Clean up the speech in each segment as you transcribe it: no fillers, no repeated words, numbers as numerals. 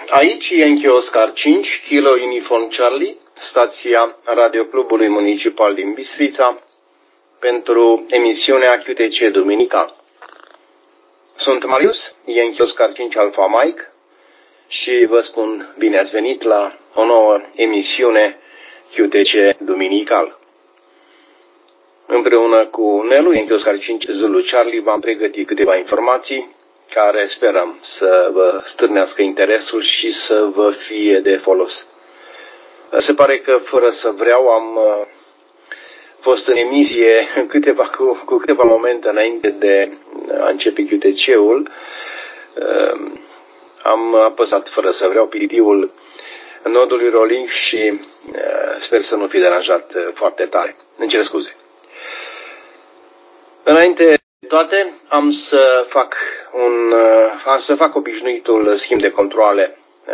Aici e Yankee Oscar 5, Kilo Uniform Charlie, stația Radioclubului Municipal din Bistrița, pentru emisiunea QTC Duminica. Sunt Marius, Yankee Oscar 5 Alpha Mike, și vă spun bine ați venit la o nouă emisiune QTC Duminical. Împreună cu Nelu, Yankee Oscar 5 Zulu Charlie, v-am pregătit câteva informații care sperăm să vă stârnească interesul și să vă fie de folos. Se pare că fără să vreau am fost în emisie cu câteva momente înainte de a începe QTC-ul. Am apăsat fără să vreau pitiul nodului rolling și sper să nu fi deranjat foarte tare. Îmi cer scuze. Înainte de toate, am să fac obișnuitul schimb de controale.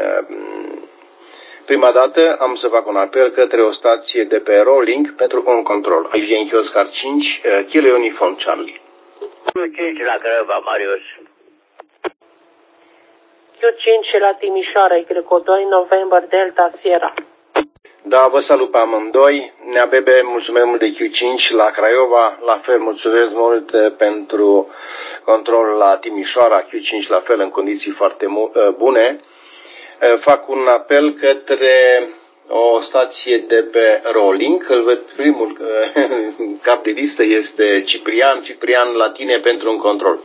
Prima dată am să fac un apel către o stație de pe rolling pentru un control. Aici e Yankee Oscar 5, Kilo Uniform Charlie. 5 la Crăva, Marius. Q5 la Timișoara, Y2, November, Delta, Sierra. Da, vă salut pe amândoi. Neabebe, mulțumesc mult de Q5 la Craiova. La fel, mulțumesc mult pentru control la Timișoara. Q5 la fel, în condiții foarte bune. Fac un apel către o stație de pe rolling. Îl văd primul cap de listă, este Ciprian. Ciprian, la tine pentru un control.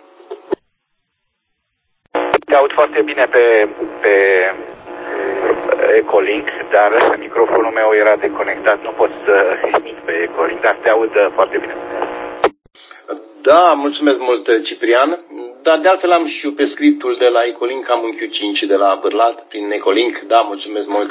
Te aud foarte bine pe Ecolink, dar microfonul meu era deconectat. Nu pot să emit pe Ecolink, dar te aud foarte bine. Da, mulțumesc mult, Ciprian. Dar de altfel am și eu pe scriptul de la Ecolink, am un Q5 de la Bârlat prin Ecolink. Da, mulțumesc mult.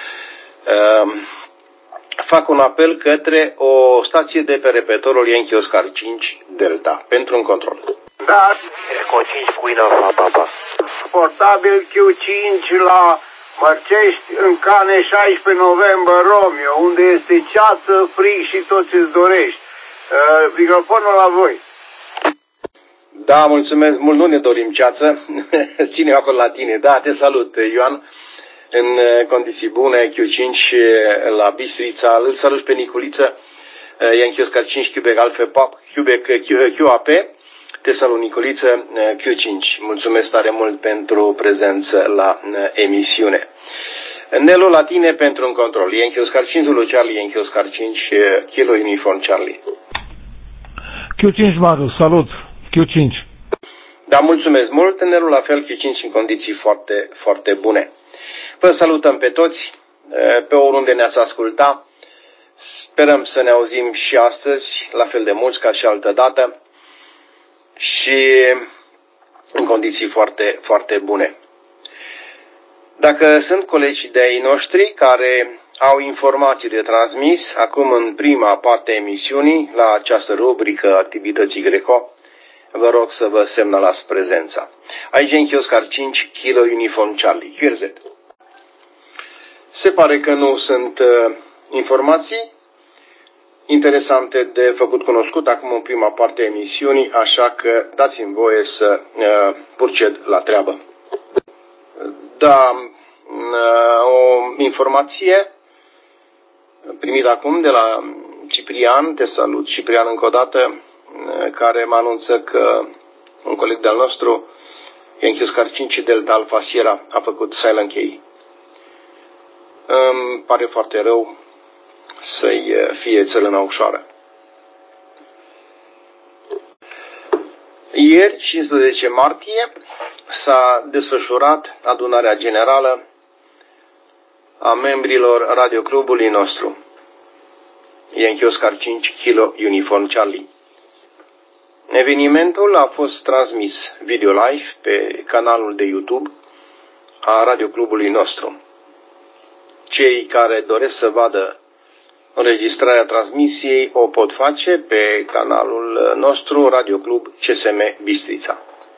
Fac un apel către o stație de pe repetorul Yankee Oscar 5 Delta pentru un control. Da, Eco 5 cu Inova, papa. portabil Q5 la Mărcești, în Cane 16 November, Romeo, unde este ceață, frig și tot ce-ți dorești. Microfonul la voi. Da, mulțumesc mult, nu ne dorim ceață. Ține acolo la tine. Da, te salut, Ioan. În condiții bune, Q5 la Bistrița. Îl salut pe Niculiță, Yankee Oscar 5, Quebec Alpha Pop, Quebec QAP. Te salut, Niculiță, Q5. Mulțumesc tare mult pentru prezență la emisiune. Nelu, la tine pentru un control. Yankee Oscar 5, Zulu Charlie, Yankee Oscar 5, Kilo Uniform Charlie. Q5, Marius, salut. Q5. Da, mulțumesc mult. Nelu, la fel, Q5 în condiții foarte, foarte bune. Vă salutăm pe toți, pe oriunde ne-ați asculta. Sperăm să ne auzim și astăzi, la fel de mulți ca și altă dată. Și în condiții foarte, foarte bune. Dacă sunt colegi de-ai noștri care au informații de transmis, acum în prima parte a emisiunii, la această rubrică Activității Greco, vă rog să vă semnalați prezența. Aici Yankee Oscar 5, Kilo Uniform Charlie, QRZ. Se pare că nu sunt informații interesante de făcut cunoscut acum în prima parte a emisiunii, așa că dați-mi voie să proced la treabă. Da, o informație primită acum de la Ciprian, te salut Ciprian încă o dată, care mă anunță că un coleg de-al nostru, Yankee Oscar 5 Delta Alpha Sierra, a făcut silent key. Îmi pare foarte rău să-i fie țărâna ușoară. Ieri, 15 martie, s-a desfășurat adunarea generală a membrilor radioclubului nostru, Yankee Oscar 5 Kilo Uniform Charlie. Evenimentul a fost transmis video live pe canalul de YouTube a radioclubului nostru. Cei care doresc să vadă înregistrarea transmisiei o pot face pe canalul nostru Radioclub CSM Bistrița.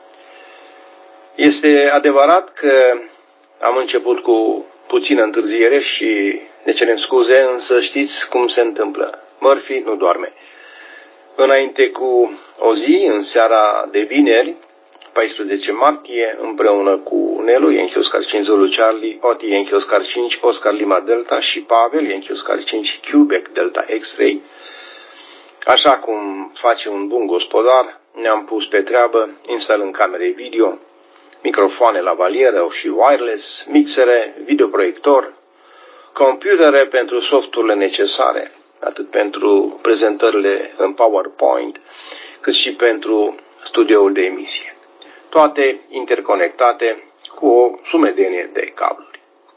Este adevărat că am început cu puțină întârziere și ne cerem scuze, însă știți cum se întâmplă. Murphy nu doarme. Înainte cu o zi, în seara de vineri, 14 martie, împreună cu Nelu, Yankee Oscar 5 Zulu Charlie, Oti Yankee Oscar 5, Oscar Lima Delta și Pavel, Yankee Oscar 5, Quebec Delta X-Ray. Așa cum face un bun gospodar, ne-am pus pe treabă, instalând camere video, microfoane la valieră și wireless, mixere, videoproiector, computere pentru softurile necesare, atât pentru prezentările în PowerPoint, cât și pentru studioul de emisie. Toate interconectate cu o sumedenie de cabluri.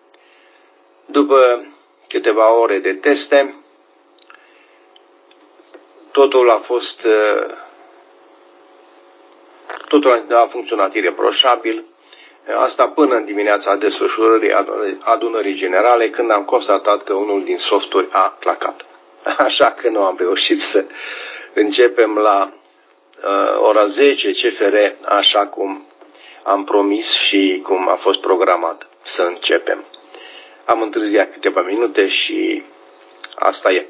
După câteva ore de teste, totul a funcționat ireproșabil, asta până în dimineața desfășurării adunării generale, când am constatat că unul din softuri a clacat. Așa că nu am reușit să începem la ora 10 CFR, așa cum am promis și cum a fost programat să începem. Am întârziat câteva minute și asta e.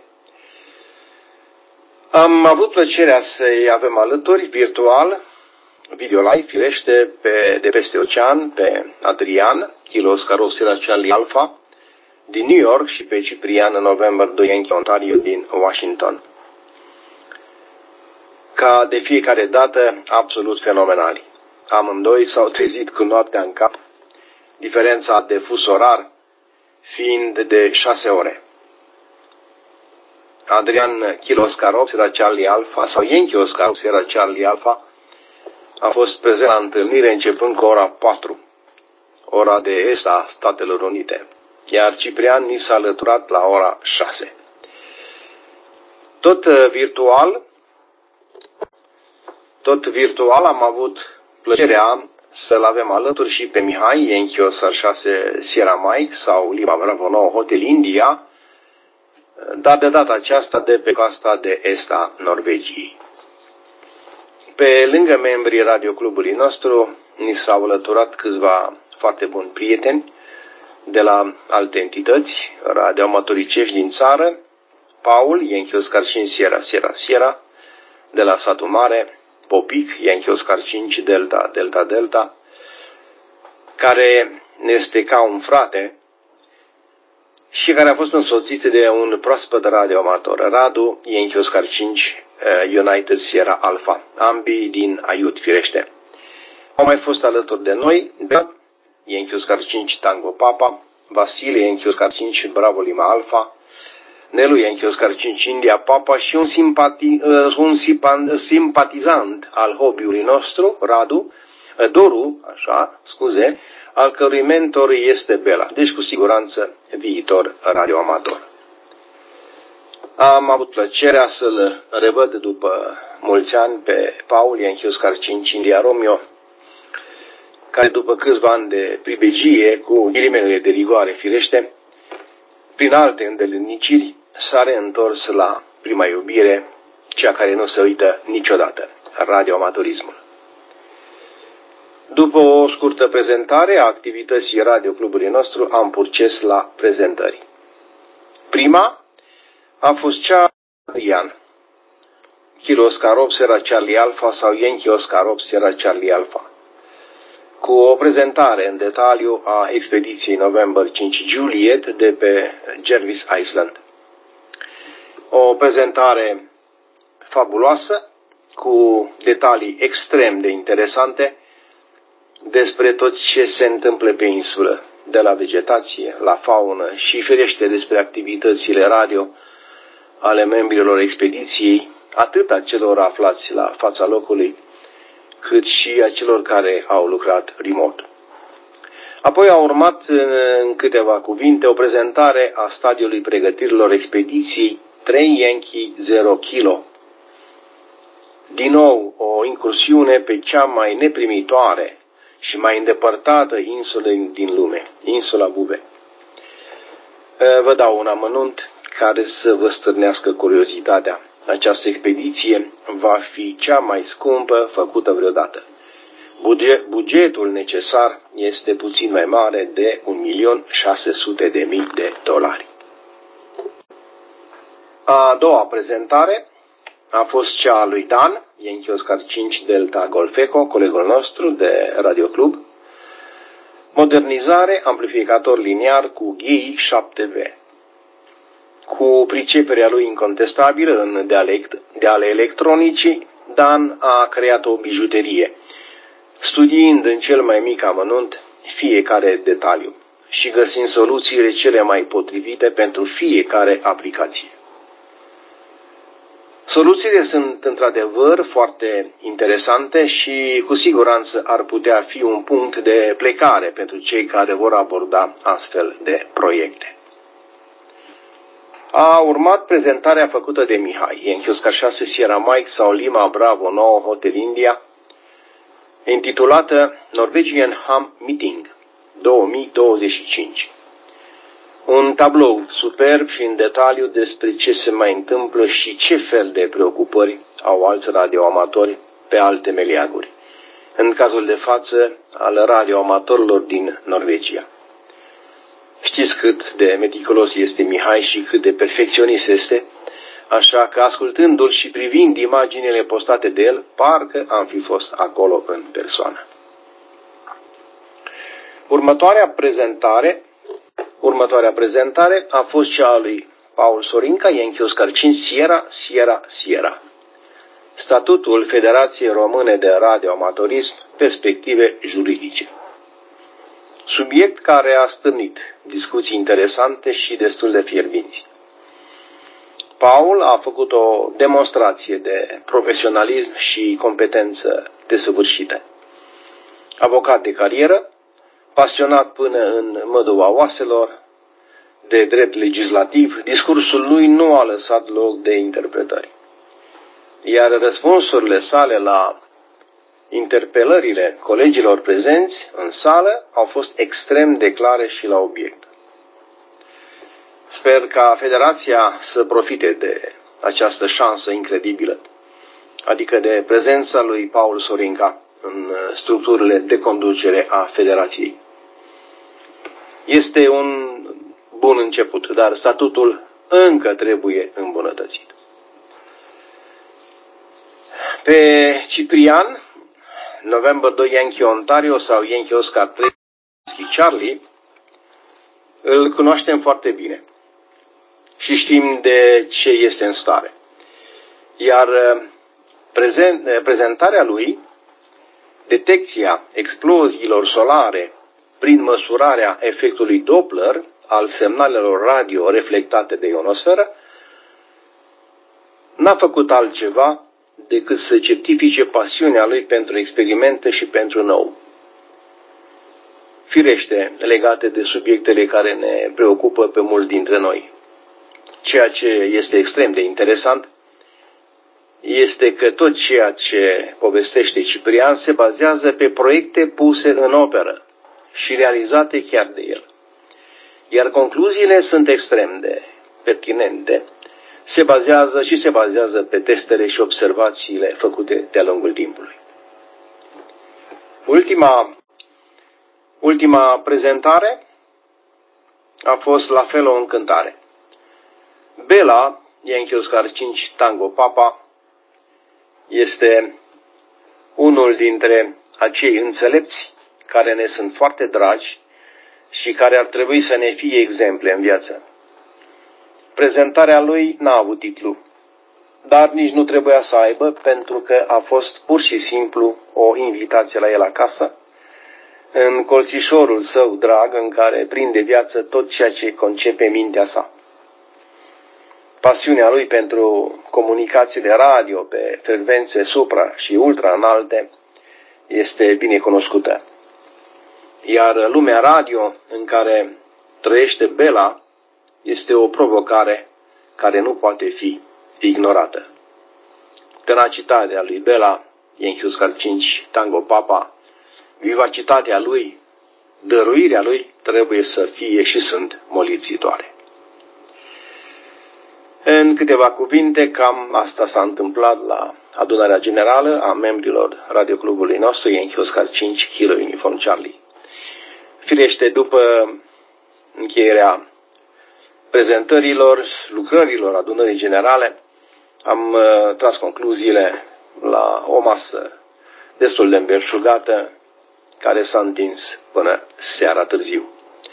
Am avut plăcerea să-i avem alături, virtual, video live, firește, de peste ocean, pe Adrian, Kilo Oscar Sierra Charlie Alpha, din New York, și pe Ciprian November 2 Yankee Ontario din Washington. Ca de fiecare dată, absolut fenomenali. Amândoi s-au trezit cu noaptea în cap, diferența de fus orar fiind de 6 ore. Adrian Kilo Oscar Sierra Charlie Alpha sau Yankee Oscar Sierra Charlie Alpha a fost prezent la întâlnire începând cu ora 4, ora de est a Statelor Unite, iar Ciprian ni s-a alăturat la ora 6. Tot virtual am avut plăcerea să-l avem alături și pe Mihai, Yankee Oscar 6 Sierra Mike sau Lima Bravo 9 Hotel India, dar de data aceasta de pe coasta de est a Norvegiei. Pe lângă membrii radioclubului nostru, ni s-au alăturat câțiva foarte buni prieteni de la alte entități, radioamatoricești din țară, Paul, Yankee Oscar 5 Sierra, de la Satul Mare, Popic, Yankee Oscar 5 Delta, care este ca un frate și care a fost însoțit de un proaspăt radioamator, Radu, Yankee Oscar 5 United Sierra Alpha, ambii din Aiut, firește. Au mai fost alături de noi Yankee Oscar 5 Tango Papa, Vasile, Yankee Oscar 5 Bravo Lima Alpha, Nelu, Yankee Oscar 5 India Papa și un simpatizant al hobby-ului nostru, Doru, al cărui mentor este Bela, deci cu siguranță viitor radioamator. Am avut plăcerea să-l revăd după mulți ani pe Paul, Yankee Oscar 5 India Romeo, care după câțiva ani de pribegie, cu ghilimele de rigoare firește, prin alte îndeletniciri, s-a reîntors la prima iubire, cea care nu se uită niciodată, radioamatorismul. După o scurtă prezentare a activității radioclubului nostru, am purces la prezentări. Prima a fost cea Adrian, Kilo Oscar 8 Sierra Charlie Alpha sau Yankee Oscar 8 Sierra Charlie Alpha, cu o prezentare în detaliu a expediției November 5 Juliet de pe Jervis Island. O prezentare fabuloasă, cu detalii extrem de interesante despre tot ce se întâmplă pe insulă, de la vegetație, la faună și firește despre activitățile radio ale membrilor expediției, atât a celor aflați la fața locului, cât și a celor care au lucrat remote. Apoi a urmat în câteva cuvinte o prezentare a stadiului pregătirilor expediției 3 Yankee 0 Kilo. Din nou o incursiune pe cea mai neprimitoare și mai îndepărtată insulă din lume, insula Bube. Vă dau un amănunt care să vă stârnească curiozitatea. Această expediție va fi cea mai scumpă făcută vreodată. Bugetul necesar este puțin mai mare de $1.600.000 de dolari. A doua prezentare a fost cea a lui Dan, Yankee Oscar 5 Delta Golf Echo, colegul nostru de Radio Club. Modernizare, amplificator liniar cu GHI 7V. Cu priceperea lui incontestabilă în de ale electronicii, Dan a creat o bijuterie, studiind în cel mai mic amănunt fiecare detaliu și găsind soluțiile cele mai potrivite pentru fiecare aplicație. Soluțiile sunt într-adevăr foarte interesante și cu siguranță ar putea fi un punct de plecare pentru cei care vor aborda astfel de proiecte. A urmat prezentarea făcută de Mihai, Yankee Oscar 6 Sierra Mike sau Lima Bravo 9 Hotel India, intitulată Norwegian Ham Meeting 2025. Un tablou superb și în detaliu despre ce se mai întâmplă și ce fel de preocupări au alți radioamatori pe alte meleaguri, în cazul de față al radioamatorilor din Norvegia. Știți cât de meticulos este Mihai și cât de perfecționist este, așa că ascultându-l și privind imaginile postate de el, parcă am fi fost acolo în persoană. Următoarea prezentare a fost cea a lui Paul Sorinca, Yankee Oscar 5 Sierra. Statutul Federației Române de Radioamatorism, perspective juridice. Subiect care a stârnit discuții interesante și destul de fierbinți. Paul a făcut o demonstrație de profesionalism și competență desăvârșită. Avocat de carieră, pasionat până în măduva oaselor de drept legislativ, discursul lui nu a lăsat loc de interpretări. Iar răspunsurile sale la interpelările colegilor prezenți în sală au fost extrem de clare și la obiect. Sper ca Federația să profite de această șansă incredibilă, adică de prezența lui Paul Sorinca în structurile de conducere a Federației. Este un bun început, dar statutul încă trebuie îmbunătățit. Pe Ciprian, November 2 Yankee Ontario sau Yankee Oscar 3 Charlie, îl cunoaștem foarte bine și știm de ce este în stare. Iar prezentarea lui, detecția exploziilor solare prin măsurarea efectului Doppler al semnalelor radio reflectate de ionosferă, n-a făcut altceva decât să certifice pasiunea lui pentru experimente și pentru nou. Firește, legate de subiectele care ne preocupă pe mulți dintre noi. Ceea ce este extrem de interesant este că tot ceea ce povestește Ciprian se bazează pe proiecte puse în operă și realizate chiar de el. Iar concluziile sunt extrem de pertinente. Se bazează pe testele și observațiile făcute de-a lungul timpului. Ultima prezentare a fost la fel o încântare. Bela, Yankee Oscar 5 Tango Papa, este unul dintre acei înțelepți care ne sunt foarte dragi și care ar trebui să ne fie exemple în viață. Prezentarea lui n-a avut titlu, dar nici nu trebuia să aibă, pentru că a fost pur și simplu o invitație la el acasă, în colțișorul său drag în care prinde viață tot ceea ce concepe mintea sa. Pasiunea lui pentru comunicațiile radio pe frecvențe supra și ultra înalte este bine cunoscută. Iar lumea radio în care trăiește Bela este o provocare care nu poate fi ignorată. Tenacitatea lui Bela, Yankee Oscar 5 Tango Papa, vivacitatea lui, dăruirea lui trebuie să fie și sunt molipsitoare. În câteva cuvinte, cam asta s-a întâmplat la adunarea generală a membrilor radioclubului nostru, Yankee Oscar 5 Kilo Uniform Charlie. Firește, după încheierea prezentărilor, lucrărilor adunării generale, Am tras concluziile la o masă destul de îmbelșugată, care s-a întins până seara târziu.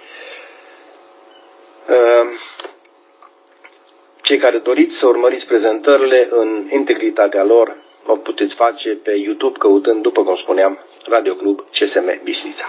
Cei care doriți să urmăriți prezentările în integritatea lor, o puteți face pe YouTube căutând, după cum spuneam, Radio Club CSM Bistrița.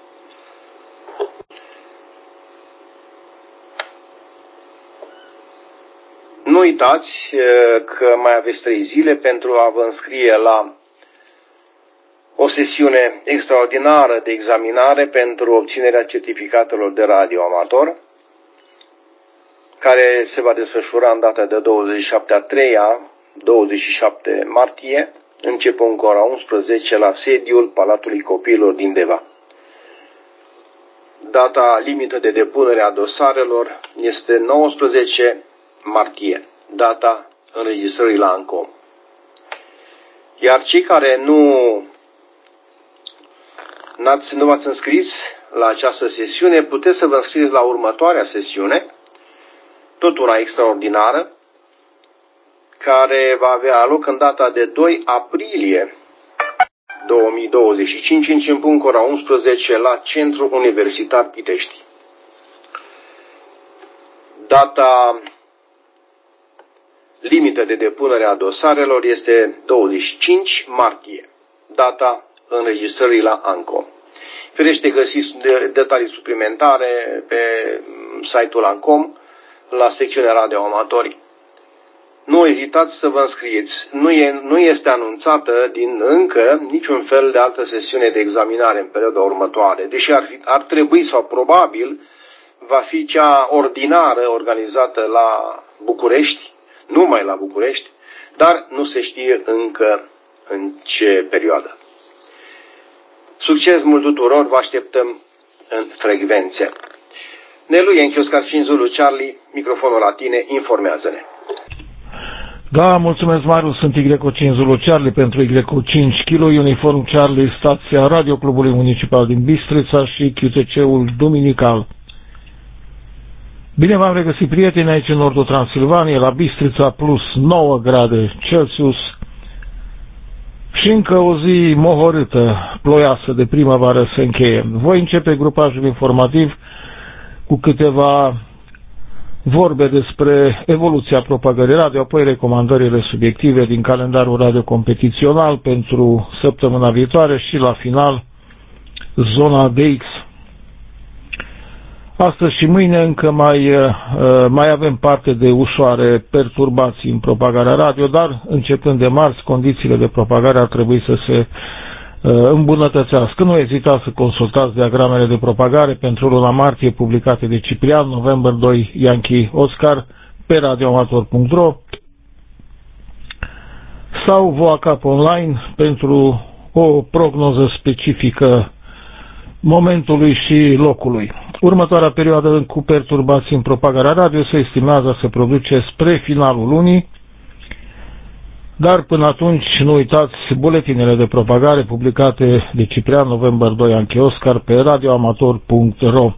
Nu uitați că mai aveți 3 zile pentru a vă înscrie la o sesiune extraordinară de examinare pentru obținerea certificatelor de radioamator, care se va desfășura în data de 27 martie, începând cu ora 11 la sediul Palatului Copiilor din Deva. Data limită de depunere a dosarelor este 19 martie, data înregistrării la ANCOM. Iar cei care nu v-ați înscris la această sesiune, puteți să vă înscrieți la următoarea sesiune, tot una extraordinară, care va avea loc în data de 2 aprilie 2025, începând cu ora 11 la Centrul Universitar Pitești. Data limită de depunere a dosarelor este 25 martie, data înregistrării la ANCOM. Firește, găsiți detalii suplimentare pe site-ul ANCOM, la secțiunea radioamatori. Nu ezitați să vă înscrieți. Nu este anunțată încă niciun fel de altă sesiune de examinare în perioada următoare, deși ar trebui sau probabil va fi cea ordinară organizată la București, numai la București, dar nu se știe încă în ce perioadă. Succes mult tuturor, vă așteptăm în frecvențe. Nelu Ienchi, Oscar 5 Zulu Charlie, microfonul la tine, informează-ne. Da, mulțumesc, Marius, sunt Y5 Zulu Charlie pentru Y5 Kilo, uniform Charlie, stația Radio Clubului Municipal din Bistrița și QTC-ul Duminical. Bine v-am regăsit, prieteni, aici în nordul Transilvaniei, la Bistrița, plus 9 grade Celsius și încă o zi mohorâtă, ploioasă de primăvară se încheie. Voi începe grupajul informativ cu câteva vorbe despre evoluția propagării radio, apoi recomandările subiective din calendarul radio competițional pentru săptămâna viitoare și la final zona DX. Astăzi și mâine încă mai avem parte de ușoare perturbații în propagarea radio, dar începând de marți, condițiile de propagare ar trebui să se îmbunătățească. Nu ezitați să consultați diagramele de propagare pentru luna martie publicate de Ciprian, November 2 Yankee Oscar pe radioamator.ro sau VOACAP online pentru o prognoză specifică momentului și locului. Următoarea perioadă cu perturbații în propagarea radio se estimează să produce spre finalul lunii, dar până atunci nu uitați buletinele de propagare publicate de Ciprian, November 2 Yankee Oscar pe radioamator.ro.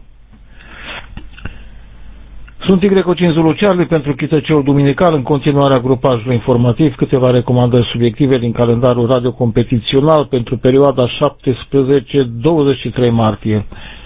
Sunt Y5 Zulu Charlie pentru QTC-ul Duminical, în continuarea grupajului informativ, câteva recomandări subiective din calendarul radio competițional pentru perioada 17-23 martie.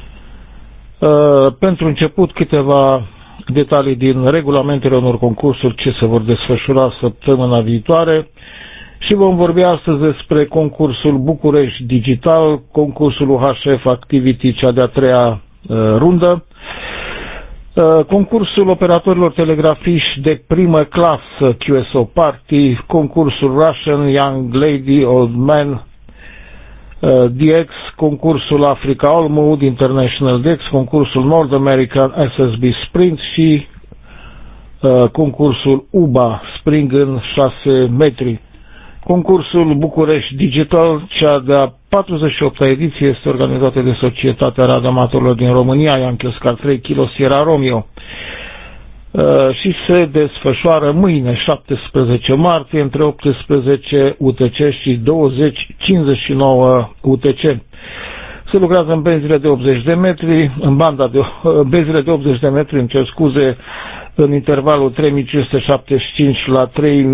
Pentru început, câteva detalii din regulamentele unor concursuri ce se vor desfășura săptămâna viitoare și vom vorbi astăzi despre concursul București Digital, concursul UHF Activity, cea de-a 3-a rundă, concursul operatorilor telegrafiști de primă clasă QSO Party, concursul Russian Young Lady Old Man DX, concursul Africa All Mode International DX, concursul North American SSB Sprint și concursul UBA Spring în 6 metri. Concursul București Digital, cea de-a 48-a ediție, este organizată de Societatea Radioamatorilor din România, Yankee Oscar 3 Kilo Sierra Romeo, și se desfășoară mâine, 17 martie, între 18 UTC și 20:59 UTC. Se lucrează în benzile de 80 de metri, în banda de benzile de 80 de metri, îmi cer scuze, în intervalul 3575 la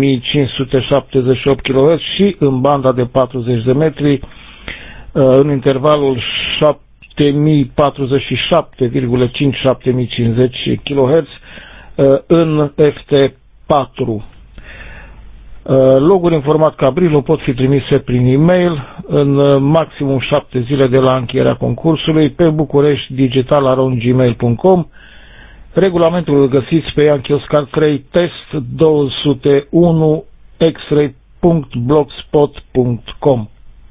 3578 kHz și în banda de 40 de metri în intervalul 7047,5-7050 kHz în FT4. Loguri în format Cabrillo pot fi trimise prin e-mail în maximum 7 zile de la încheierea concursului pe bucureștidigital@gmail.com. Regulamentul îl găsiți pe Ianchi Oscar 3 test 201 xray.blogspot.com.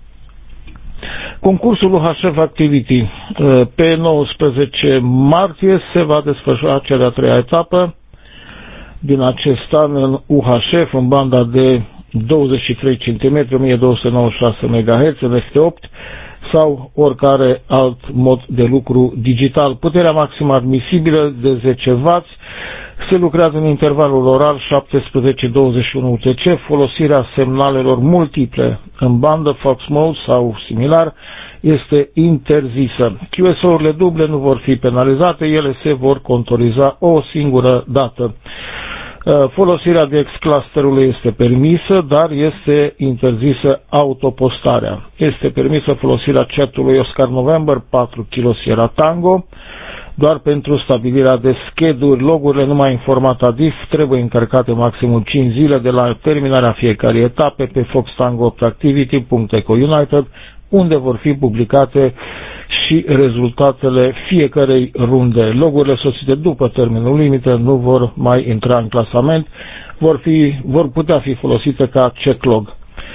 Concursul UHF Activity. Pe 19 martie se va desfășura cea de-a treia etapă din acest an în UHF, în banda de 23 cm, 1296 MHz, în FT8 sau oricare alt mod de lucru digital. Puterea maximă admisibilă de 10 W. Se lucrează în intervalul orar 17-21 UTC. Folosirea semnalelor multiple în bandă, Fox Mode sau similar, este interzisă. QSO-urile duble nu vor fi penalizate, ele se vor contoriza o singură dată. Folosirea DX clusterului este permisă, dar este interzisă autopostarea. Este permisă folosirea chatului Oscar November 4 Kilo Sierra Tango, doar pentru stabilirea de scheduri. Logurile numai în format ADIF trebuie încărcate maximum 5 zile de la terminarea fiecarei etape pe foxtango8activity.ecounited, unde vor fi publicate și rezultatele fiecarei runde. Logurile sosite după termenul limită nu vor mai intra în clasament, vor putea fi folosite ca checklog.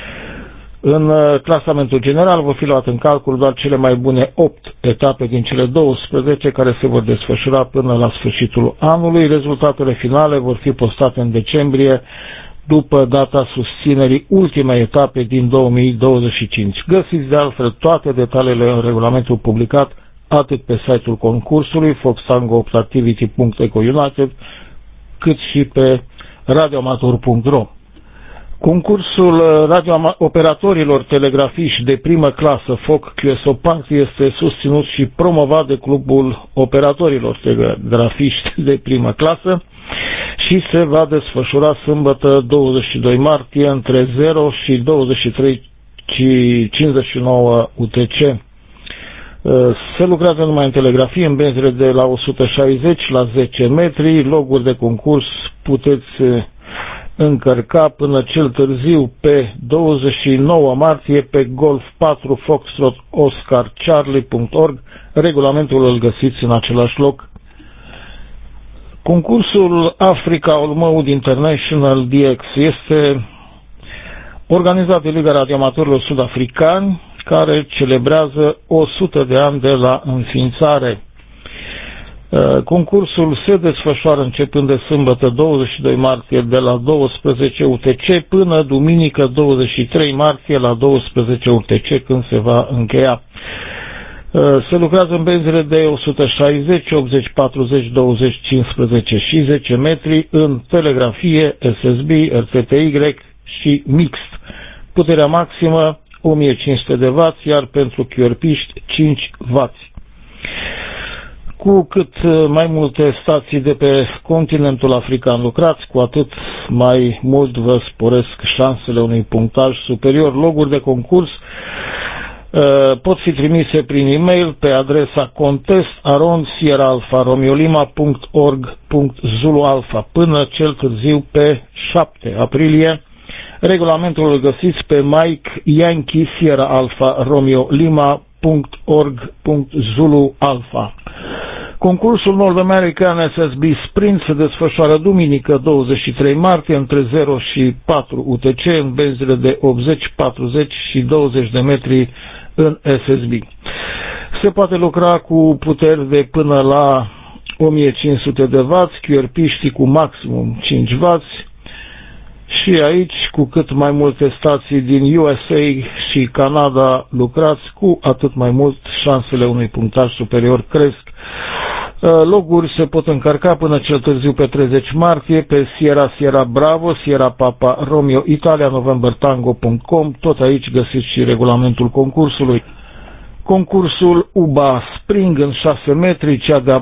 În clasamentul general vor fi luate în calcul doar cele mai bune 8 etape din cele 12 care se vor desfășura până la sfârșitul anului. Rezultatele finale vor fi postate în decembrie, după data susținerii ultimei etape din 2025. Găsiți de altfel toate detaliile în regulamentul publicat atât pe site-ul concursului foxtango8activity.ecounited cât și pe radioamator.ro. Concursul radiooperatorilor telegrafiști de primă clasă FOC QSO Party este susținut și promovat de Clubul Operatorilor Telegrafiști de primă clasă și se va desfășura sâmbătă 22 martie între 0 și 23:59 UTC. Se lucrează numai în telegrafie, în benzile de la 160 la 10 metri. Loguri de concurs puteți încărca până cel târziu pe 29 martie pe Golf 4 Foxtrot Oscar Charlie.org. Regulamentul îl găsiți în același loc. Concursul Africa All Mode International DX este organizat de Liga Radioamatorilor Sud-Africani, care celebrează 100 de ani de la înființare. Concursul se desfășoară începând de sâmbătă 22 martie de la 12 UTC până duminică 23 martie la 12 UTC, când se va încheia. Se lucrează în benzile de 160, 80, 40, 20, 15 și 10 metri în telegrafie, SSB, RTTY și mixt. Puterea maximă 1500 de W, iar pentru QRP-ști 5 W. Cu cât mai multe stații de pe continentul african lucrați, cu atât mai mult vă sporesc șansele unui punctaj superior. Loguri de concurs pot fi trimise prin e-mail pe adresa contest@sierraalfa.romiolima.org.zulualfa până cel târziu pe 7 aprilie. Regulamentul îl găsiți pe Mike Yankee Sierra Alpha Romeo Lima.org.zulualfa. Concursul North American SSB Sprint se desfășoară duminică 23 martie între 0 și 4 UTC în benzile de 80, 40 și 20 de metri în SSB. Se poate lucra cu puteri de până la 1500 de W, QRP-știi cu maximum 5 W. Și aici, cu cât mai multe stații din USA și Canada lucrați, cu atât mai mult șansele unui punctaj superior cresc. Loguri se pot încărca până cel târziu pe 30 martie pe Sierra Bravo, Sierra Papa Romeo Italia, novembertango.com. Tot aici găsiți și regulamentul concursului. Concursul UBA Spring în 6 metri, cea de-a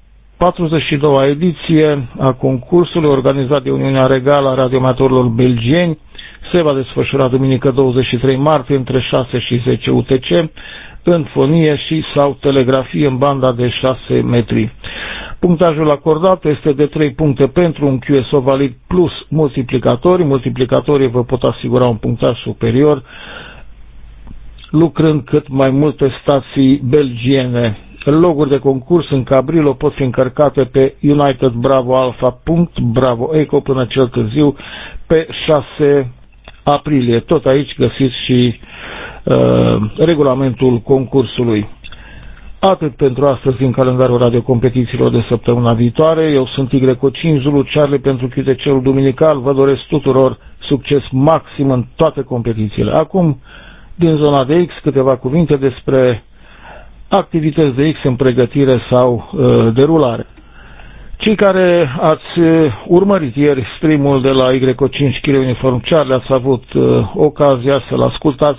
42-a ediție a concursului organizat de Uniunea Regală a Radioamatorilor Belgieni se va desfășura duminică 23 martie între 6 și 10 UTC în fonie și sau telegrafie în banda de 6 metri. Punctajul acordat este de 3 puncte pentru un QSO valid plus multiplicatorii. Multiplicatorii vă pot asigura un punctaj superior lucrând cât mai multe stații belgiene. Loguri de concurs în Cabrilo pot fi încărcate pe unitedbravoalpha.bravo eco până cel târziu pe 6 aprilie. Tot aici găsiți și regulamentul concursului. Atât pentru astăzi din calendarul radiocompetițiilor de săptămâna viitoare. Eu sunt Y5 Zulu Charlie pentru QTC-ul duminical. Vă doresc tuturor succes maxim în toate competițiile. Acum, din zona de X, câteva cuvinte despre activități de X în pregătire sau derulare. Cei care ați urmărit ieri streamul de la Y5 Kilo Uniform Charlie, ați avut ocazia să-l ascultați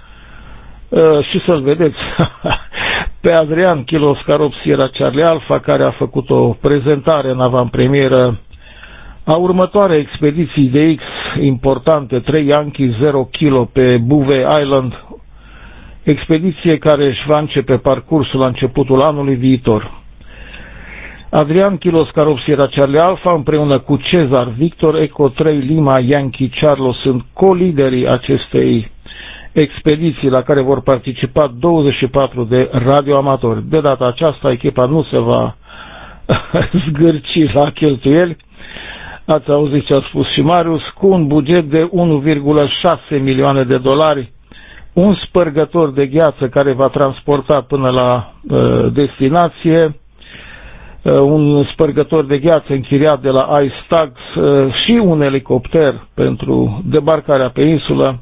și să-l vedeți pe Adrian Kilo Oscar Sierra Charlie Alpha, care a făcut o prezentare în avantpremieră a următoarei expediții de X importante, 3 Yankee 0 kg pe Bouvet Island, expediție care își va începe parcursul la începutul anului viitor. Adrian Kilo Oscar Sierra Charlie Alpha împreună cu Cezar Victor Eco 3 Lima Yankee Charlo sunt co-liderii acestei expediții la care vor participa 24 de radioamatori. De data aceasta echipa nu se va zgârci la cheltuieli, ați auzit ce a spus și Marius, cu un buget de 1,6 milioane de dolari, un spărgător de gheață care va transporta până la destinație, un spărgător de gheață închiriat de la Ice Tags și un elicopter pentru debarcarea pe insulă.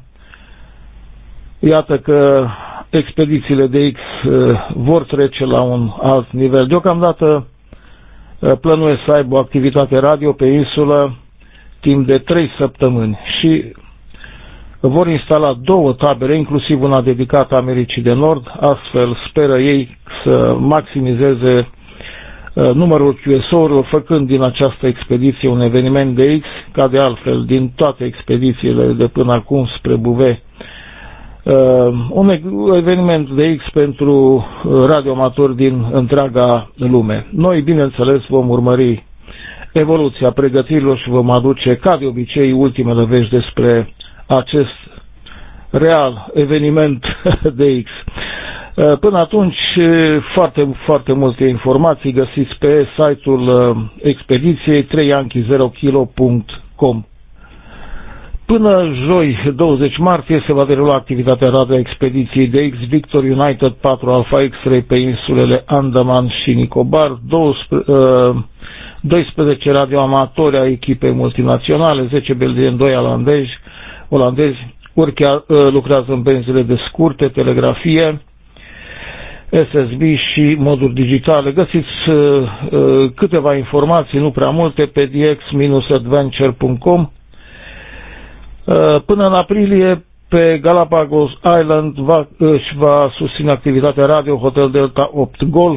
Iată că expedițiile de X vor trece la un alt nivel. Deocamdată plănuiesc să aibă o activitate radio pe insulă timp de 3 săptămâni și vor instala 2 tabere, inclusiv una dedicată Americii de Nord, astfel speră ei să maximizeze numărul QSO-urilor, făcând din această expediție un eveniment de X, ca de altfel din toate expedițiile de până acum spre Bouvet. Un eveniment de X pentru radioamatori din întreaga lume. Noi, bineînțeles, vom urmări evoluția pregătirilor și vom aduce, ca de obicei, ultimele vești despre acest real eveniment de X. Până atunci, foarte multe informații găsiți pe site-ul expediției 3yankee0kilo.com. Până joi, 20 martie, se va derula activitatea radio expediției de X Victor United 4 Alpha X-Ray pe insulele Andaman și Nicobar, 12 radioamatori ai echipei multinaționale, 10 belgieni, 2 olandezi, lucrează în benzile de scurte, telegrafie, SSB și moduri digitale. Găsiți câteva informații, nu prea multe, pe dx-adventure.com. Până în aprilie, pe Galapagos Island își va susține activitatea radio Hotel Delta 8 Golf.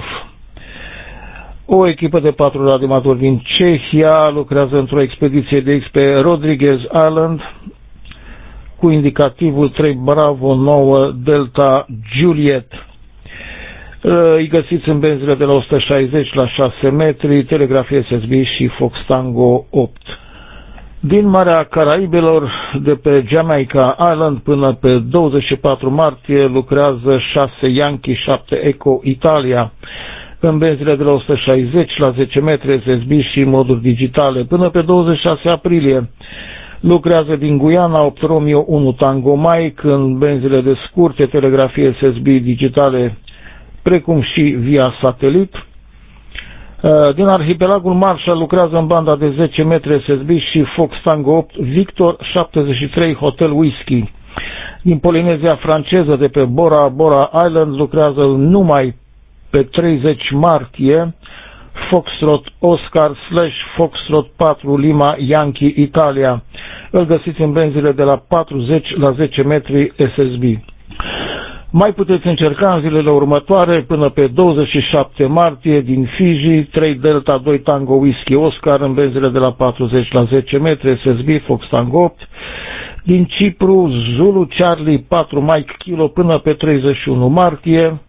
O echipă de 4 radioamatori din Cehia lucrează într-o expediție de X pe Rodriguez Island cu indicativul 3 Bravo 9 Delta Juliet. Îi găsiți în benzile de la 160 la 6 metri, telegrafie SSB și Fox Tango 8. Din Marea Caraibelor, de pe Jamaica Island până pe 24 martie, lucrează 6 Yankee 7 Eco Italia, în benzile de la 160 la 10 metri SSB și moduri digitale. Până pe 26 aprilie, lucrează din Guyana 8 Romeo 1 Tango Mike, în benzile de scurte, telegrafie SSB digitale, precum și via satelit. Din arhipelagul Marshall lucrează în banda de 10 metri SSB și Fox Tango 8 Victor 73 Hotel Whisky. Din Polinezia franceză, de pe Bora Bora Island, lucrează numai pe 30 martie Foxtrot Oscar / Foxtrot 4 Lima Yankee Italia. Îl găsiți în benzile de la 40 la 10 metri SSB. Mai puteți încerca în zilele următoare până pe 27 martie din Fiji, 3 Delta 2 Tango Whisky Oscar în benzile de la 40 la 10 metri, SSB Fox Tango 8, din Cipru Zulu Charlie 4 Mike Kilo până pe 31 martie,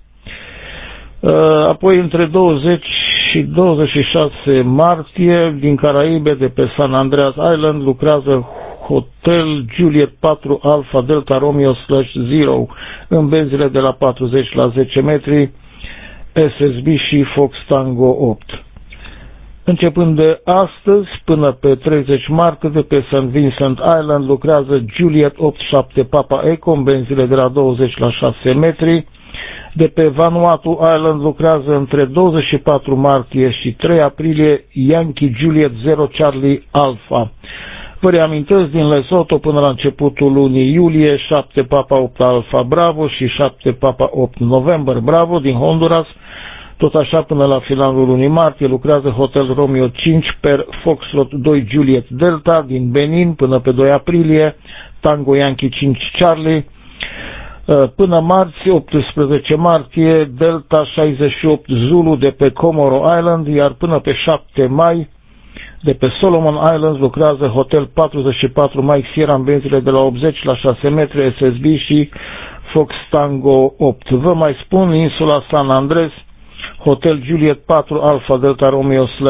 apoi între 20 și 26 martie din Caraibe de pe San Andreas Island lucrează Hotel Juliet 4 Alpha Delta Romeo /0 în benzile de la 40 la 10 metri, SSB și Fox Tango 8. Începând de astăzi până pe 30 martie de pe St. Vincent Island lucrează Juliet 87 Papa Echo în benzile de la 20 la 6 metri. De pe Vanuatu Island lucrează între 24 martie și 3 aprilie Yankee Juliet 0 Charlie Alpha. Vă reamintesc din Lesotho până la începutul lunii iulie 7 Papa 8 Alpha Bravo și 7 Papa 8 November Bravo din Honduras. Tot așa până la finalul lunii martie lucrează Hotel Romeo 5 per Foxtrot 2 Juliet Delta din Benin până pe 2 aprilie Tango Yankee 5 Charlie. Până marți, 18 martie, Delta 68 Zulu de pe Comoro Island, iar până pe 7 mai, de pe Solomon Islands, lucrează Hotel 44 Mike Sierra în benzile de la 80 la 6 metri, SSB și Fox Tango 8. Vă mai spun, insula San Andres, Hotel Juliet 4 Alpha Delta Romeo /0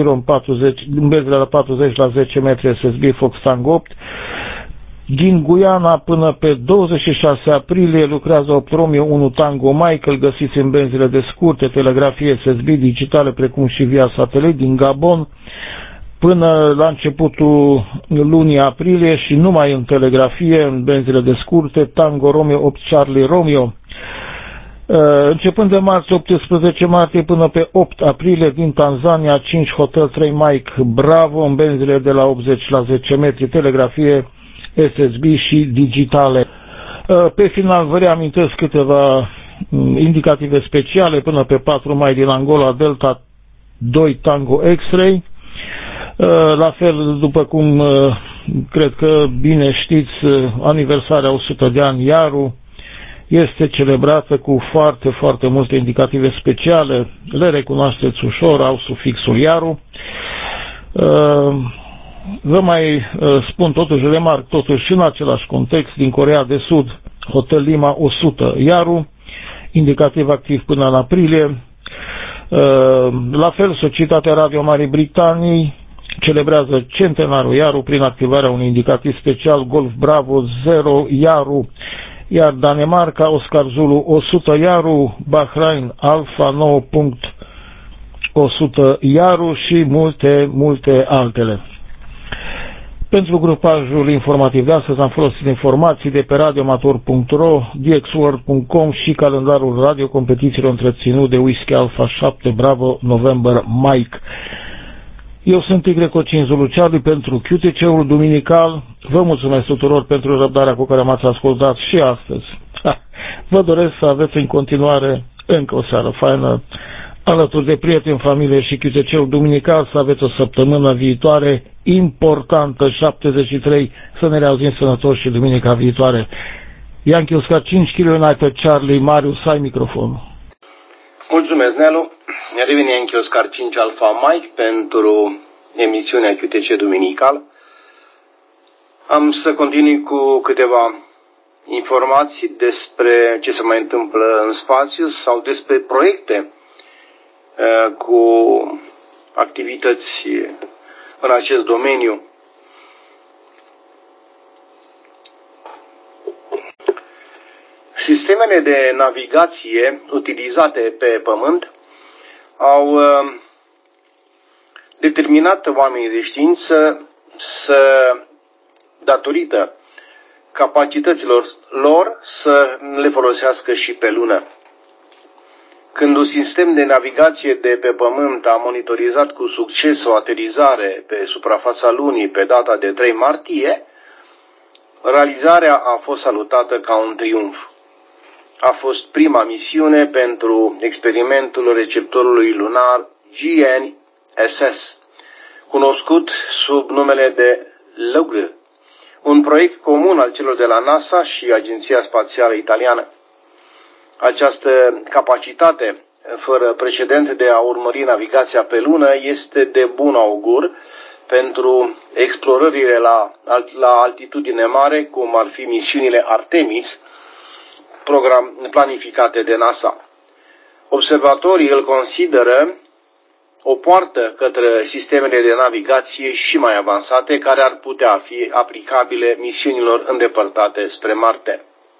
în benzile la 40 la 10 metri, SSB Fox Tango 8. Din Guyana până pe 26 aprilie lucrează 8 Romeo 1 Tango Michael, găsiți în benzile de scurte, telegrafie SSB digitale, precum și via satelit. Din Gabon până la începutul lunii aprilie și numai în telegrafie, în benzile de scurte, Tango Romeo 8 Charlie Romeo. Începând de marți, 18 martie până pe 8 aprilie din Tanzania, 5 Hotel 3 Mike Bravo în benzile de la 80 la 10 metri, telegrafie SSB și digitale. Pe final vă reamintesc câteva indicative speciale până pe 4 mai din Angola, Delta 2 Tango X-Ray. La fel, după cum cred că bine știți, aniversarea 100 de ani Iaru este celebrată cu foarte, foarte multe indicative speciale. Le recunoașteți ușor, au sufixul Iaru. Vă mai spun totuși, remarc totuși și în același context, din Coreea de Sud, Hotel Lima 100 Iaru, indicativ activ până în aprilie. La fel, Societatea Radio Marii Britanii celebrează centenarul Iaru prin activarea unui indicativ special Golf Bravo 0 Iaru, iar Danemarca Oscar Zulu 100 Iaru, Bahrain Alpha 9.100 Iaru și multe altele. Pentru grupajul informativ de astăzi am folosit informații de pe radioamator.ro, dxworld.com și calendarul radio competițiilor întreținut de Whisky Alpha 7 Bravo November Mike. Eu sunt Y5 Zulu Charlie pentru QTC-ul duminical. Vă mulțumesc tuturor pentru răbdarea cu care m-ați ascultat și astăzi. Vă doresc să aveți în continuare încă o seară faină, alături de prieteni, familie și QTC-ul duminical, să aveți o săptămână viitoare importantă, 73, să ne reauzim sănătoși și duminica viitoare. Yankee Oscar 5 kg United Charlie, Marius, ai microfonul. Mulțumesc, Nelu. Revine Yankee Oscar 5 Alpha Mike pentru emisiunea QTC duminical. Am să continui cu câteva informații despre ce se mai întâmplă în spațiu sau despre proiecte cu activități în acest domeniu. Sistemele de navigație utilizate pe Pământ au determinat oamenii de știință să, datorită capacităților lor, să le folosească și pe Lună. Când un sistem de navigație de pe Pământ a monitorizat cu succes o aterizare pe suprafața Lunii pe data de 3 martie, realizarea a fost salutată ca un triumf. A fost prima misiune pentru experimentul receptorului lunar GNSS, cunoscut sub numele de LOGR, un proiect comun al celor de la NASA și Agenția Spațială Italiană. Această capacitate fără precedent de a urmări navigația pe lună este de bun augur pentru explorările la altitudine mare, cum ar fi misiunile Artemis, planificate de NASA. Observatorii îl consideră o poartă către sistemele de navigație și mai avansate, care ar putea fi aplicabile misiunilor îndepărtate spre Marte.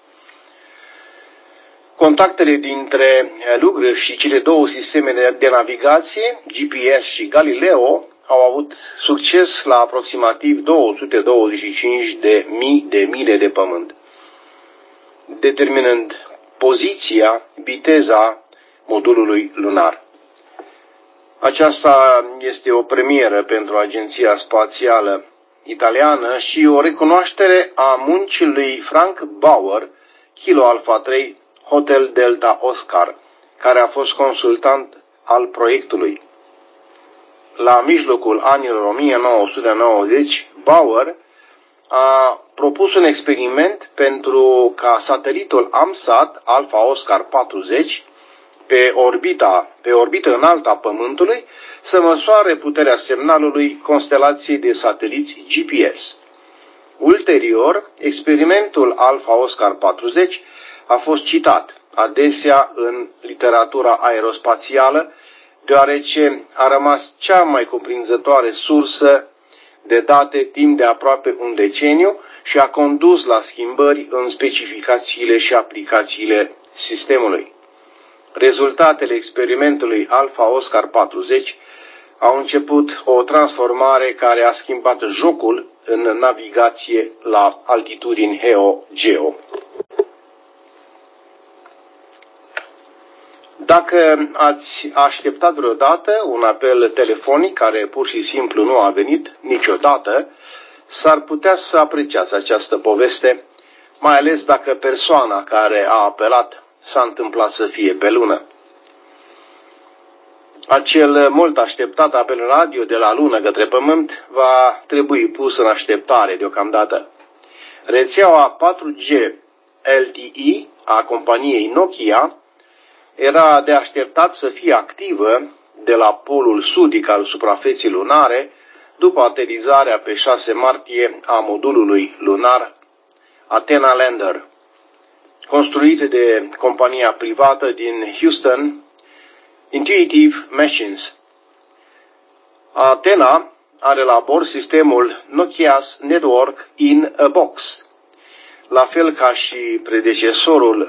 Contactele dintre Lugr și cele două sisteme de navigație, GPS și Galileo, au avut succes la aproximativ 225.000 de mile de pământ, determinând poziția, viteza modulului lunar. Aceasta este o premieră pentru Agenția Spațială Italiană și o recunoaștere a muncii lui Frank Bauer, Kilo Alpha 3, Hotel Delta Oscar, care a fost consultant al proiectului. La mijlocul anilor 1990, Bauer a propus un experiment pentru ca satelitul AMSAT Alpha Oscar 40 pe orbită înaltă a Pământului să măsoare puterea semnalului constelației de sateliți GPS. Ulterior, experimentul Alpha Oscar 40 a fost citat adesea în literatura aerospațială, deoarece a rămas cea mai cuprinzătoare sursă de date timp de aproape un deceniu și a condus la schimbări în specificațiile și aplicațiile sistemului. Rezultatele experimentului Alpha Oscar 40 au început o transformare care a schimbat jocul în navigație la altitudini HEO-GEO. Dacă ați așteptat vreodată un apel telefonic care pur și simplu nu a venit niciodată, s-ar putea să apreciați această poveste, mai ales dacă persoana care a apelat s-a întâmplat să fie pe lună. Acel mult așteptat apel radio de la lună către Pământ va trebui pus în așteptare deocamdată. Rețeaua 4G LTE a companiei Nokia era de așteptat să fie activă de la polul sudic al suprafeței lunare după aterizarea pe 6 martie a modulului lunar Athena Lander, construit de compania privată din Houston, Intuitive Machines. Athena are la bord sistemul Nokia's Network in a Box. La fel ca și predecesorul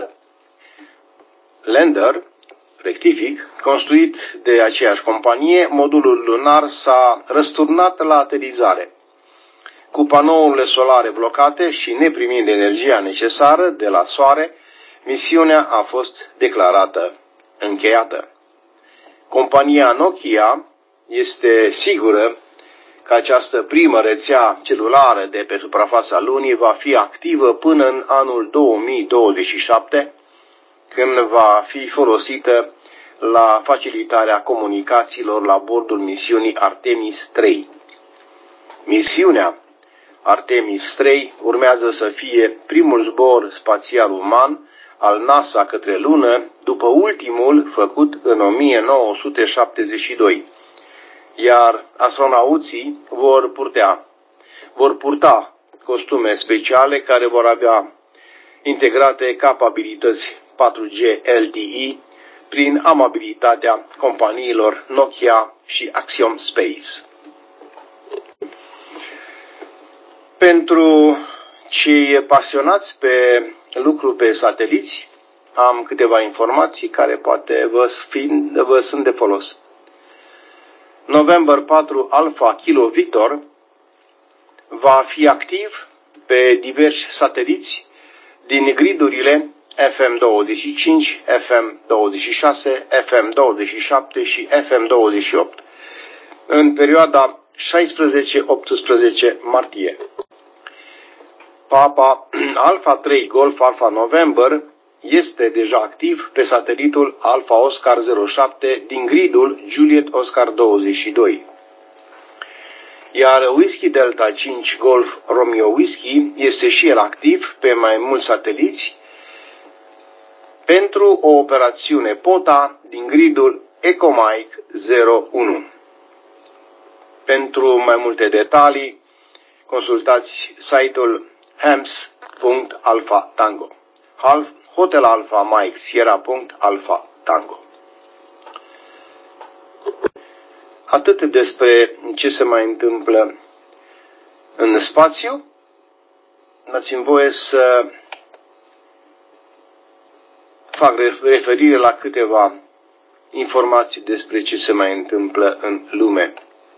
Lander, construit de aceeași companie, modulul lunar s-a răsturnat la aterizare. Cu panourile solare blocate și neprimind energia necesară de la soare, misiunea a fost declarată încheiată. Compania Nokia este sigură că această primă rețea celulară de pe suprafața lunii va fi activă până în anul 2027, când va fi folosită la facilitarea comunicațiilor la bordul misiunii Artemis 3. Misiunea Artemis 3 urmează să fie primul zbor spațial uman al NASA către lună, după ultimul făcut în 1972, iar astronauții vor purta costume speciale care vor avea integrate capabilități 4G LTE prin amabilitatea companiilor Nokia și Axiom Space. Pentru cei pasionați pe lucru pe sateliți, am câteva informații care poate vă sunt de folos. November 4 Alpha Kilo Victor va fi activ pe diversi sateliți din gridurile FM25, FM26, FM27 și FM28 în perioada 16-18 martie. Papa Alpha 3 Golf Alpha November este deja activ pe satelitul Alpha Oscar 07 din gridul Juliet Oscar 22. Iar Whiskey Delta 5 Golf Romeo Whiskey este și el activ pe mai mulți sateliți pentru o operațiune POTA din gridul Ecomike 01. Pentru mai multe detalii, consultați site-ul hams.alpha tango. Hotel Alpha Mike Sierra.alpha tango. Atât despre ce se mai întâmplă în spațiu. Dați-mi voie să fac referire la câteva informații despre ce se mai întâmplă în lume.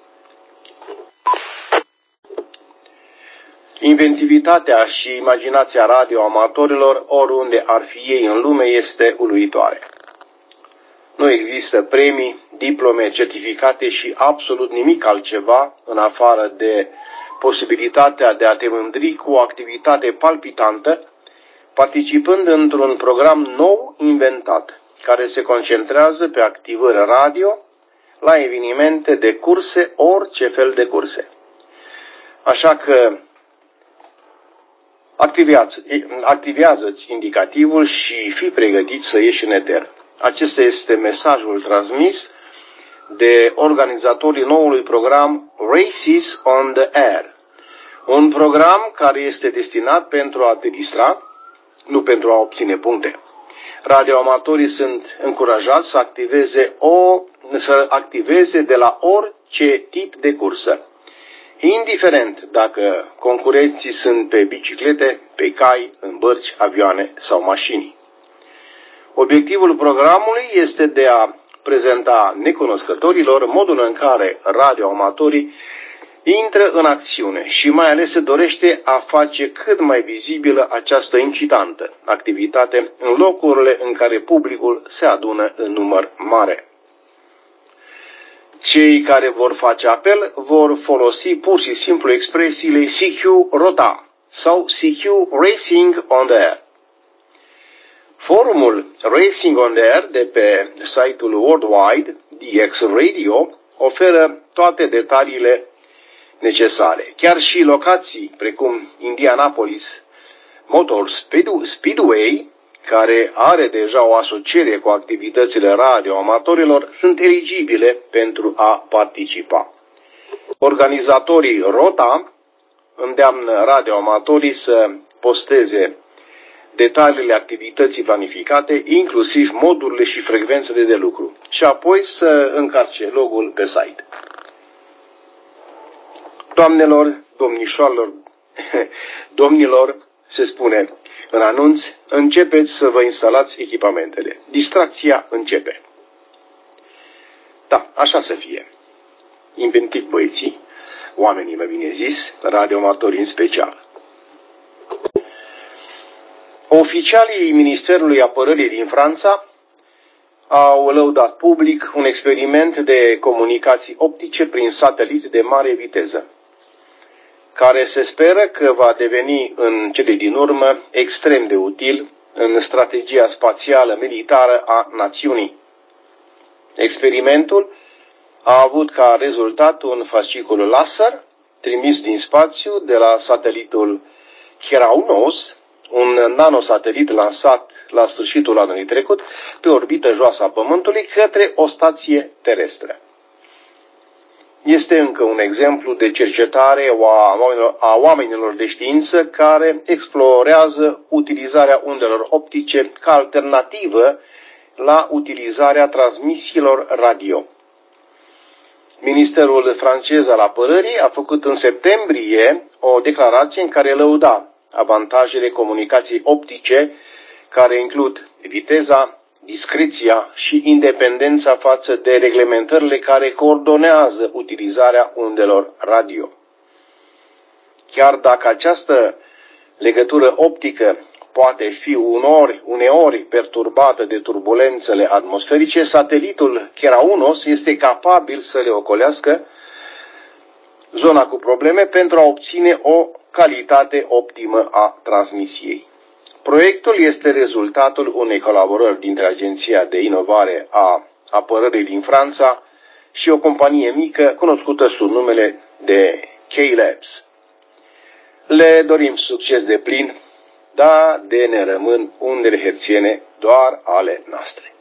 Inventivitatea și imaginația radioamatorilor, oriunde ar fi ei în lume, este uluitoare. Nu există premii, diplome, certificate și absolut nimic altceva în afară de posibilitatea de a te mândri cu o activitate palpitantă, participând într-un program nou inventat, care se concentrează pe activări radio la evenimente de curse, orice fel de curse. Așa că activează-ți indicativul și fii pregătit să ieși în eter. Acesta este mesajul transmis de organizatorii noului program Races on the Air. Un program care este destinat pentru a te distra, nu pentru a obține puncte. Radioamatorii sunt încurajați să activeze de la orice tip de cursă, indiferent dacă concurenții sunt pe biciclete, pe cai, în bărci, avioane sau mașini. Obiectivul programului este de a prezenta necunoscătorilor modul în care radioamatorii intră în acțiune și mai ales se dorește a face cât mai vizibilă această incitantă activitate în locurile în care publicul se adună în număr mare. Cei care vor face apel vor folosi pur și simplu expresiile CQ Rota sau CQ Racing on the Air. Forumul Racing on the Air de pe site-ul Worldwide DX Radio oferă toate detaliile necesare. Chiar și locații precum Indianapolis Motor Speedway, care are deja o asociere cu activitățile radioamatorilor, sunt eligibile pentru a participa. Organizatorii Rota îndeamnă radioamatorii să posteze detaliile activității planificate, inclusiv modurile și frecvențele de lucru, și apoi să încarce logo-ul pe site. Doamnelor, domnișoarelor, domnilor, se spune în anunț, începeți să vă instalați echipamentele. Distracția începe. Da, așa să fie. Inventiv băieții, oamenii, mai bine zis, radioamatorii în special. Oficialii Ministerului Apărării din Franța au lăudat public un experiment de comunicații optice prin satelit de mare viteză, care se speră că va deveni în cele din urmă extrem de util în strategia spațială militară a națiunii. Experimentul a avut ca rezultat un fascicul laser trimis din spațiu de la satelitul Keraunos, un nanosatelit lansat la sfârșitul anului trecut pe orbită joasă a Pământului către o stație terestră. Este încă un exemplu de cercetare a oamenilor de știință care explorează utilizarea undelor optice ca alternativă la utilizarea transmisiilor radio. Ministerul francez al apărării a făcut în septembrie o declarație în care lăuda avantajele comunicației optice, care includ viteza, discreția și independența față de reglementările care coordonează utilizarea undelor radio. Chiar dacă această legătură optică poate fi uneori perturbată de turbulențele atmosferice, satelitul Keraunos este capabil să le ocolească zona cu probleme pentru a obține o calitate optimă a transmisiei. Proiectul este rezultatul unei colaborări dintre Agenția de Inovare a Apărării din Franța și o companie mică cunoscută sub numele de K-Labs. Le dorim succes de plin dar de ne rămân undele herțiene doar ale noastre.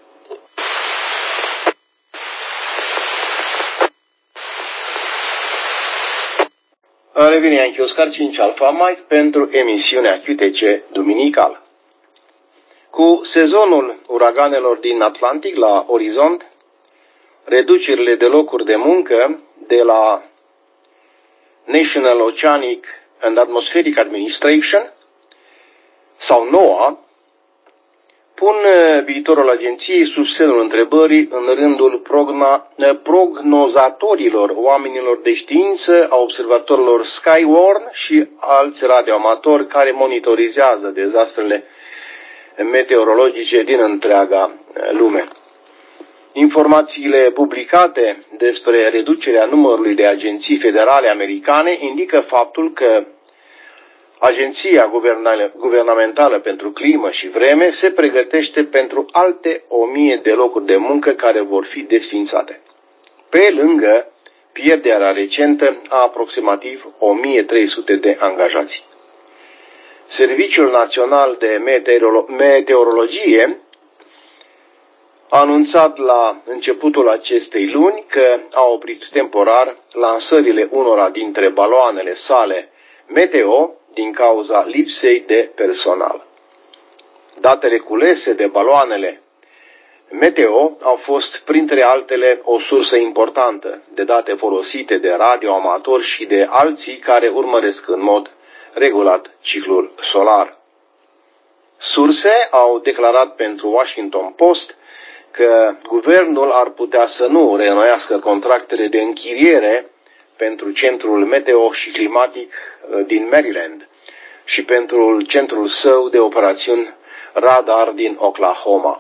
Revine Ianchi Oscar 5 Alfa Mike pentru emisiunea QTC duminicală. Cu sezonul uraganelor din Atlantic la orizont, reducerile de locuri de muncă de la National Oceanic and Atmospheric Administration sau NOAA pun viitorul agenției sub semnul întrebării în rândul prognozatorilor, oamenilor de știință, a observatorilor Skywarn și alți radioamatori care monitorizează dezastrele meteorologice din întreaga lume. Informațiile publicate despre reducerea numărului de agenții federale americane indică faptul că Agenția Guvernamentală pentru Climă și Vreme se pregătește pentru alte 1000 de locuri de muncă care vor fi desființate, pe lângă pierderea recentă a aproximativ 1300 de angajați. Serviciul Național de Meteorologie a anunțat la începutul acestei luni că a oprit temporar lansările unora dintre baloanele sale meteo din cauza lipsei de personal. Datele culese de baloanele meteo au fost, printre altele, o sursă importantă de date folosite de radioamatori și de alții care urmăresc în mod regulat ciclul solar. Surse au declarat pentru Washington Post că guvernul ar putea să nu reînnoiască contractele de închiriere pentru Centrul Meteo și Climatic din Maryland și pentru centrul său de operațiuni radar din Oklahoma.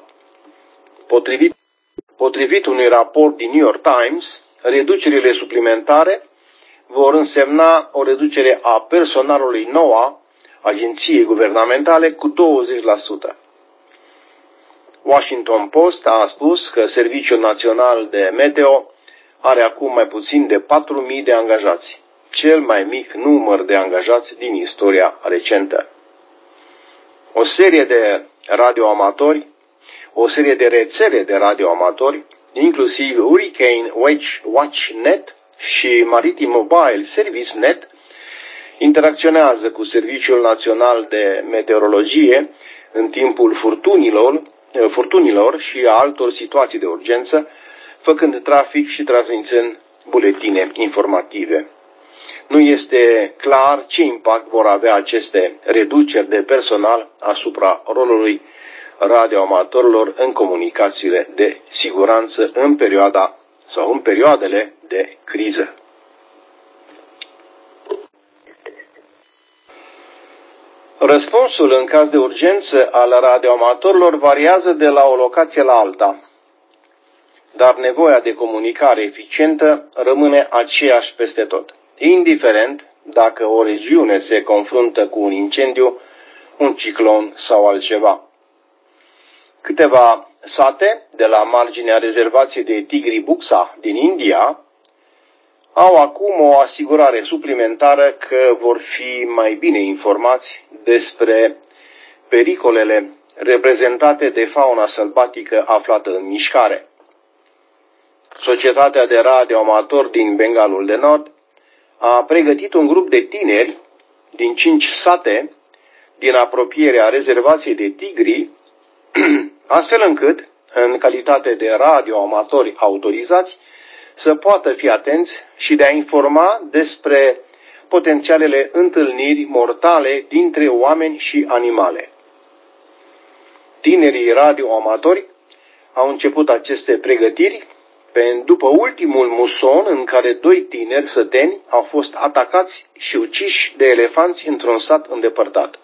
Potrivit unui raport din New York Times, reducerile suplimentare vor însemna o reducere a personalului NOAA, agenției guvernamentale, cu 20%. Washington Post a spus că Serviciul Național de Meteo are acum mai puțin de 4.000 de angajați, cel mai mic număr de angajați din istoria recentă. O serie de rețele de radioamatori, inclusiv Hurricane Watch Net și Maritime Mobile Service Net, interacționează cu Serviciul Național de Meteorologie în timpul furtunilor și a altor situații de urgență, făcând trafic și transmițând buletine informative. Nu este clar ce impact vor avea aceste reduceri de personal asupra rolului radioamatorilor în comunicațiile de siguranță în perioadele de criză. Răspunsul în caz de urgență al radioamatorilor variază de la o locație la alta, dar nevoia de comunicare eficientă rămâne aceeași peste tot, indiferent dacă o regiune se confruntă cu un incendiu, un ciclon sau altceva. Câteva sate de la marginea rezervației de Tigri Buxa din India au acum o asigurare suplimentară că vor fi mai bine informați despre pericolele reprezentate de fauna sălbatică aflată în mișcare. Societatea de radioamatori din Bengalul de Nord a pregătit un grup de tineri din 5 sate din apropierea rezervației de Tigri, astfel încât, în calitate de radioamatori autorizați, să poată fi atenți și de a informa despre potențialele întâlniri mortale dintre oameni și animale. Tinerii radioamatori au început aceste pregătiri după ultimul muson în care 2 tineri săteni au fost atacați și uciși de elefanți într-un sat îndepărtat.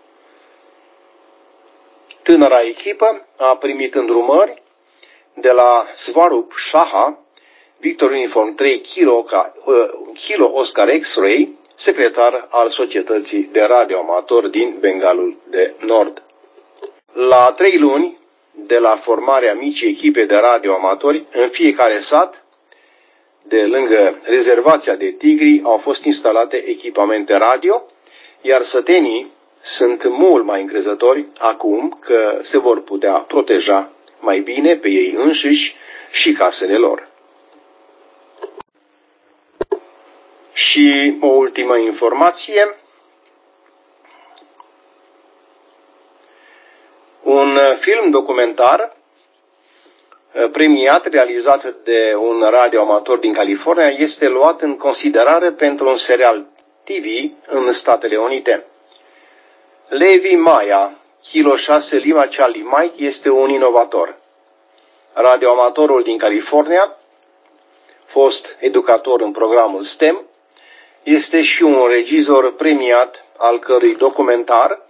Tânăra echipă a primit îndrumări de la Svarup Shaha, Victor Uniform 3 Kilo Oscar X-Ray, secretar al Societății de Radioamatori din Bengalul de Nord. La 3 luni de la formarea micii echipe de radioamatori, în fiecare sat, de lângă rezervația de Tigri, au fost instalate echipamente radio, iar sătenii sunt mult mai încrezători acum că se vor putea proteja mai bine pe ei înșiși și casele lor. Și o ultimă informație. Un film documentar premiat, realizat de un radioamator din California, este luat în considerare pentru un serial TV în Statele Unite. Levi Maya, Kilo 6 Lima Charlie Mike, este un inovator. Radioamatorul din California, fost educator în programul STEM, este și un regizor premiat, al cărui documentar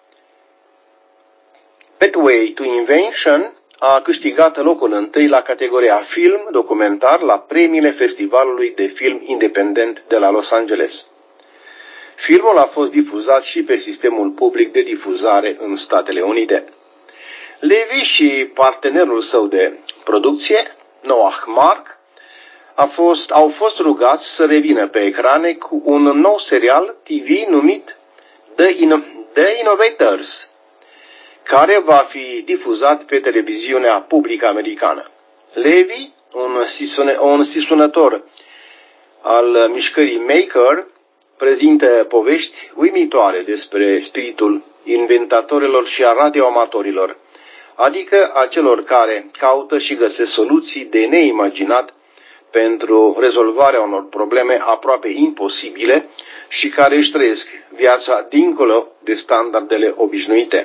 Pathway to Invention a câștigat locul întâi la categoria film documentar la premiile Festivalului de Film Independent de la Los Angeles. Filmul a fost difuzat și pe sistemul public de difuzare în Statele Unite. Levi și partenerul său de producție, Noah Mark, au fost rugați să revină pe ecrane cu un nou serial TV numit The Innovators, care va fi difuzat pe televiziunea publică americană. Levi, un sisunător al mișcării Maker, prezintă povești uimitoare despre spiritul inventatorilor și a radioamatorilor, adică a celor care caută și găsesc soluții de neimaginat pentru rezolvarea unor probleme aproape imposibile și care își trăiesc viața dincolo de standardele obișnuite.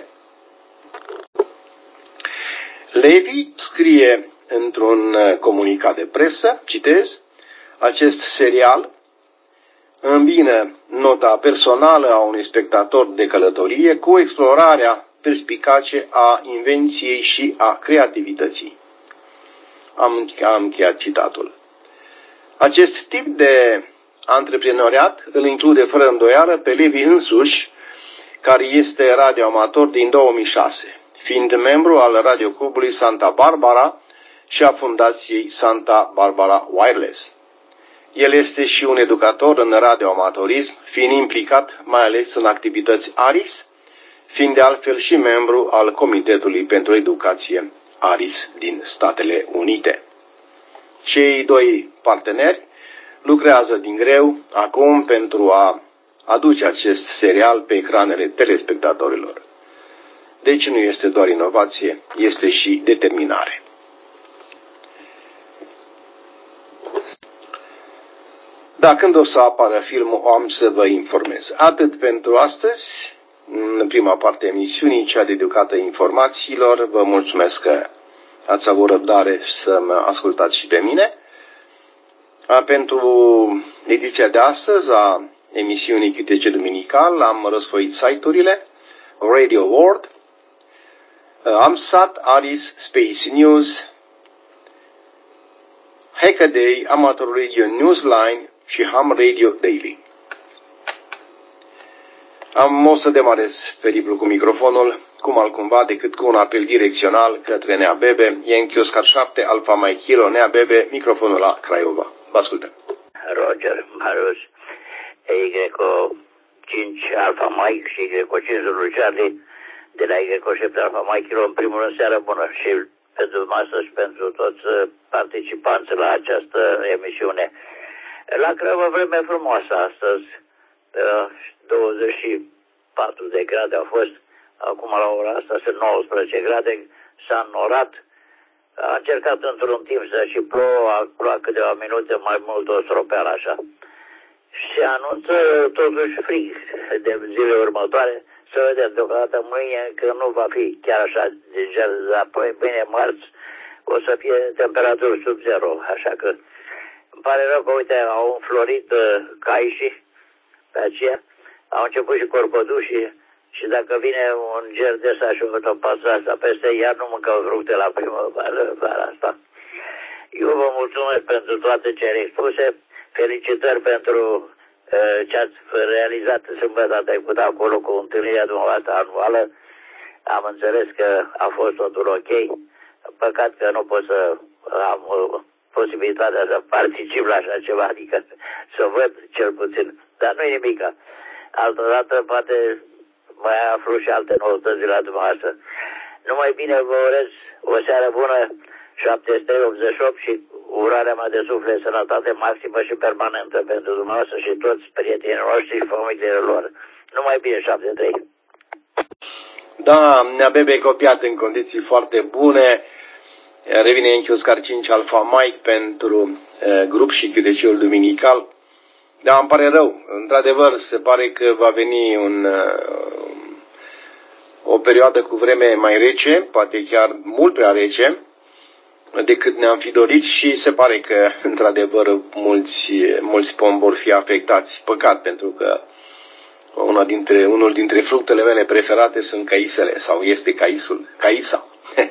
Levi scrie într-un comunicat de presă, citez, acest serial îmbină nota personală a unui spectator de călătorie cu explorarea perspicace a invenției și a creativității. Am încheiat citatul. Acest tip de antreprenoriat îl include fără îndoială pe Levi însuși, care este radioamator din 2006, fiind membru al radioclubului Santa Barbara și a fundației Santa Barbara Wireless. El este și un educator în radioamatorism, fiind implicat mai ales în activități ARIS, fiind de altfel și membru al Comitetului pentru Educație ARIS din Statele Unite. Cei doi parteneri lucrează din greu acum pentru a aduce acest serial pe ecranele telespectatorilor. Deci nu este doar inovație, este și determinare. Da, când o să apară filmul, am să vă informez. Atât pentru astăzi, în prima parte a emisiunii, cea dedicată informațiilor. Vă mulțumesc că ați avut răbdare să mă ascultați și pe mine. Pentru ediția de astăzi a emisiunii Câtece Duminical am răsfoit site-urile Radio World, AMSAT, ARIS, Space News, Hackaday, Amateur Radio Newsline și Ham Radio Daily. O să demarez periplul cu microfonul, cum altcumva decât cu un apel direcțional către Nea Bebe, Yankee Oscar 7, Alfa Mike Kilo, Nea Bebe, microfonul la Craiova. Vă ascultăm. Roger, Marius, YO 5 Alfa Mike și YO 5 Zulu Charlie, de la YO 7 Alfa Mike Kilo, în primul rând seară bună și pentru dumneavoastră și pentru toți participanții la această emisiune. La Craiova vreme frumoasă astăzi, 24 de grade au fost, acum la ora asta sunt 19 grade, s-a înnorat, a încercat într-un timp să și plouă, a plouat câteva minute, mai mult o stropeală așa. Și anunță totuși frig de zile următoare, să vedem deocamdată mâine că nu va fi chiar așa de gel, apoi mâine marți o să fie temperaturi sub zero, așa că îmi pare rău că uite au înflorit caișii pe aceea, au început și corcodușii și dacă vine un ger de ăsta și o topasă asta peste, iar nu mâncăm fructe la primăvară asta. Eu vă mulțumesc pentru toate cele expuse, felicitări pentru ce ați realizat sâmbătă trecută acolo cu întâlnirea dumneavoastră anuală. Am înțeles că a fost totul ok. Păcat că nu pot să am posibilitatea să particip la așa ceva, adică să văd cel puțin. Dar nu e nimic. Altădată poate mai aflu și alte noutăți de la dumneavoastră. Numai bine vă urez o seară bună, 788 și urarea mea de suflet, sănătate maximă și permanentă pentru dumneavoastră și toți prietenii noștri și familiile lor. Numai bine, 73. Da, Nea Bebe e copiat în condiții foarte bune. Revine Yankee Oscar 5 Alpha Mike pentru grup și QTC-ul duminical. Da, îmi pare rău. Într-adevăr, se pare că va veni o perioadă cu vreme mai rece, poate chiar mult prea rece, decât ne-am fi dorit și se pare că, într-adevăr, mulți pomi vor fi afectați. Păcat, pentru că unul dintre fructele mele preferate sunt caisele, sau este caisa.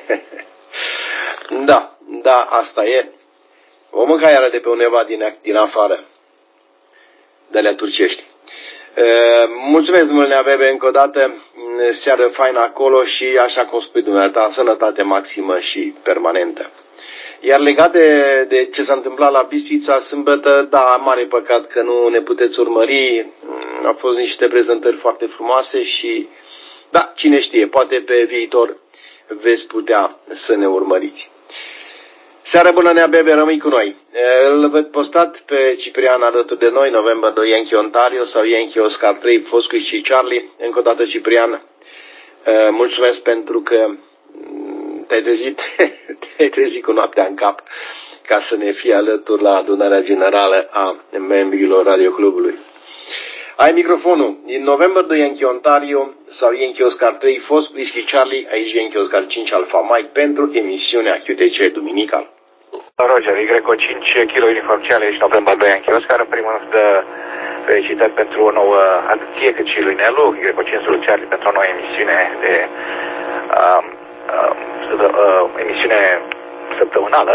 Da, asta e. O mânca iară de pe undeva din afară, de alea turcești. Mulțumesc mult, Nea Bebe, încă o dată, seară faină acolo și, așa cum spui dumneata, sănătate maximă și permanentă. Iar legat de ce s-a întâmplat la Bistrița sâmbătă, da, mare păcat că nu ne puteți urmări, au fost niște prezentări foarte frumoase și, da, cine știe, poate pe viitor veți putea să ne urmăriți. Seară bună, Nea Bebe, rămâi cu noi. Îl văd postat pe Ciprian alături de noi, November 2 Yankee Ontario sau Yankee Oscar 3 Foscu și Charlie. Încă o dată, Ciprian, mulțumesc pentru că te-ai trezit cu noaptea în cap ca să ne fie alături la adunarea generală a membrilor radioclubului. Ai microfonul. Din November 2 Yankee Ontario sau Yankee Oscar 3 Foscu și Charlie, aici Yankee Oscar 5 Alpha Mike pentru emisiunea QTC duminical. Roger, Y5 Kilo Uniform Challenge, November 2 Yankee Oscar, în primul rând felicitări pentru o nouă adăție, cât și lui Nelu, Y5 Charlie pentru o nouă emisiune de emisiune săptămânală,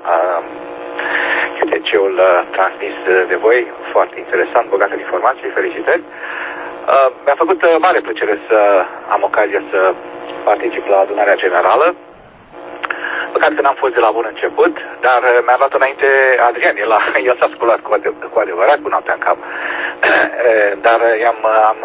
QTC-ul transmis de voi, foarte interesant, bogat în informații, felicitări. Mi-a făcut mare plăcere să am ocazia să particip la adunarea generală. Păcat că n-am fost de la bun început, dar mi-a luat înainte Adrian, el s-a sculat cu adevărat cu noaptea în cap, dar am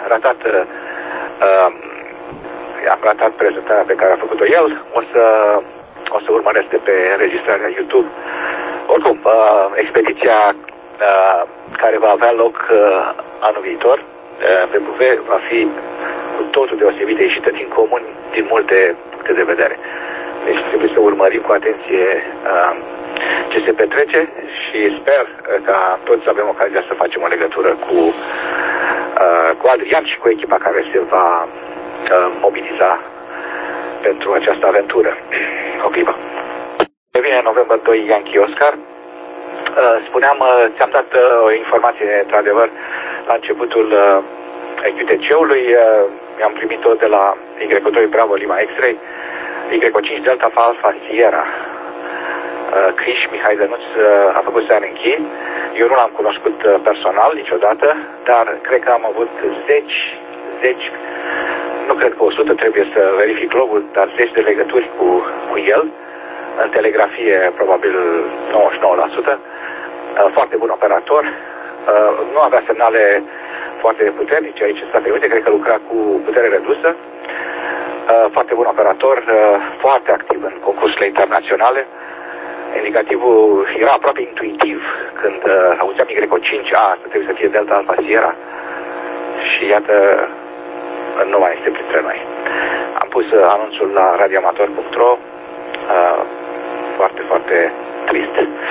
ratat prezentarea pe care a făcut-o el, o să urmăresc de pe înregistrarea YouTube. Oricum, expediția care va avea loc anul viitor pe Buve va fi cu totul deosebit de ieșită din comun din multe puncte de vedere. Deci trebuie să urmărim cu atenție ce se petrece și sper ca toți să avem ocazia să facem o legătură cu Adrian și cu echipa care se va mobiliza pentru această aventură. O clipă. Revine November 2 Yankee Oscar. Spuneam, ți-am dat o informație, într-adevăr, la începutul QTC-ului. Mi-am primit-o de la Y2 Bravo Lima X-Ray, Y5 Delta Alpha Sierra. Criș Mihai Dănuț a făcut Searenchi. Eu nu l-am cunoscut personal niciodată, dar cred că am avut zeci, nu cred că 100, trebuie să verific logul, dar 10 de legături cu el. În telegrafie probabil 99%. Foarte bun operator. Nu avea semnale foarte puternice aici în Statele Unite, cred că lucra cu putere redusă. Foarte bun operator, foarte activ în concursurile internaționale. Indicativul era aproape intuitiv când auzeam Y5, asta trebuie să fie Delta Alpha Sierra. Și iată, nu mai este printre noi. Am pus anunțul la radioamator.ro. Foarte, foarte trist.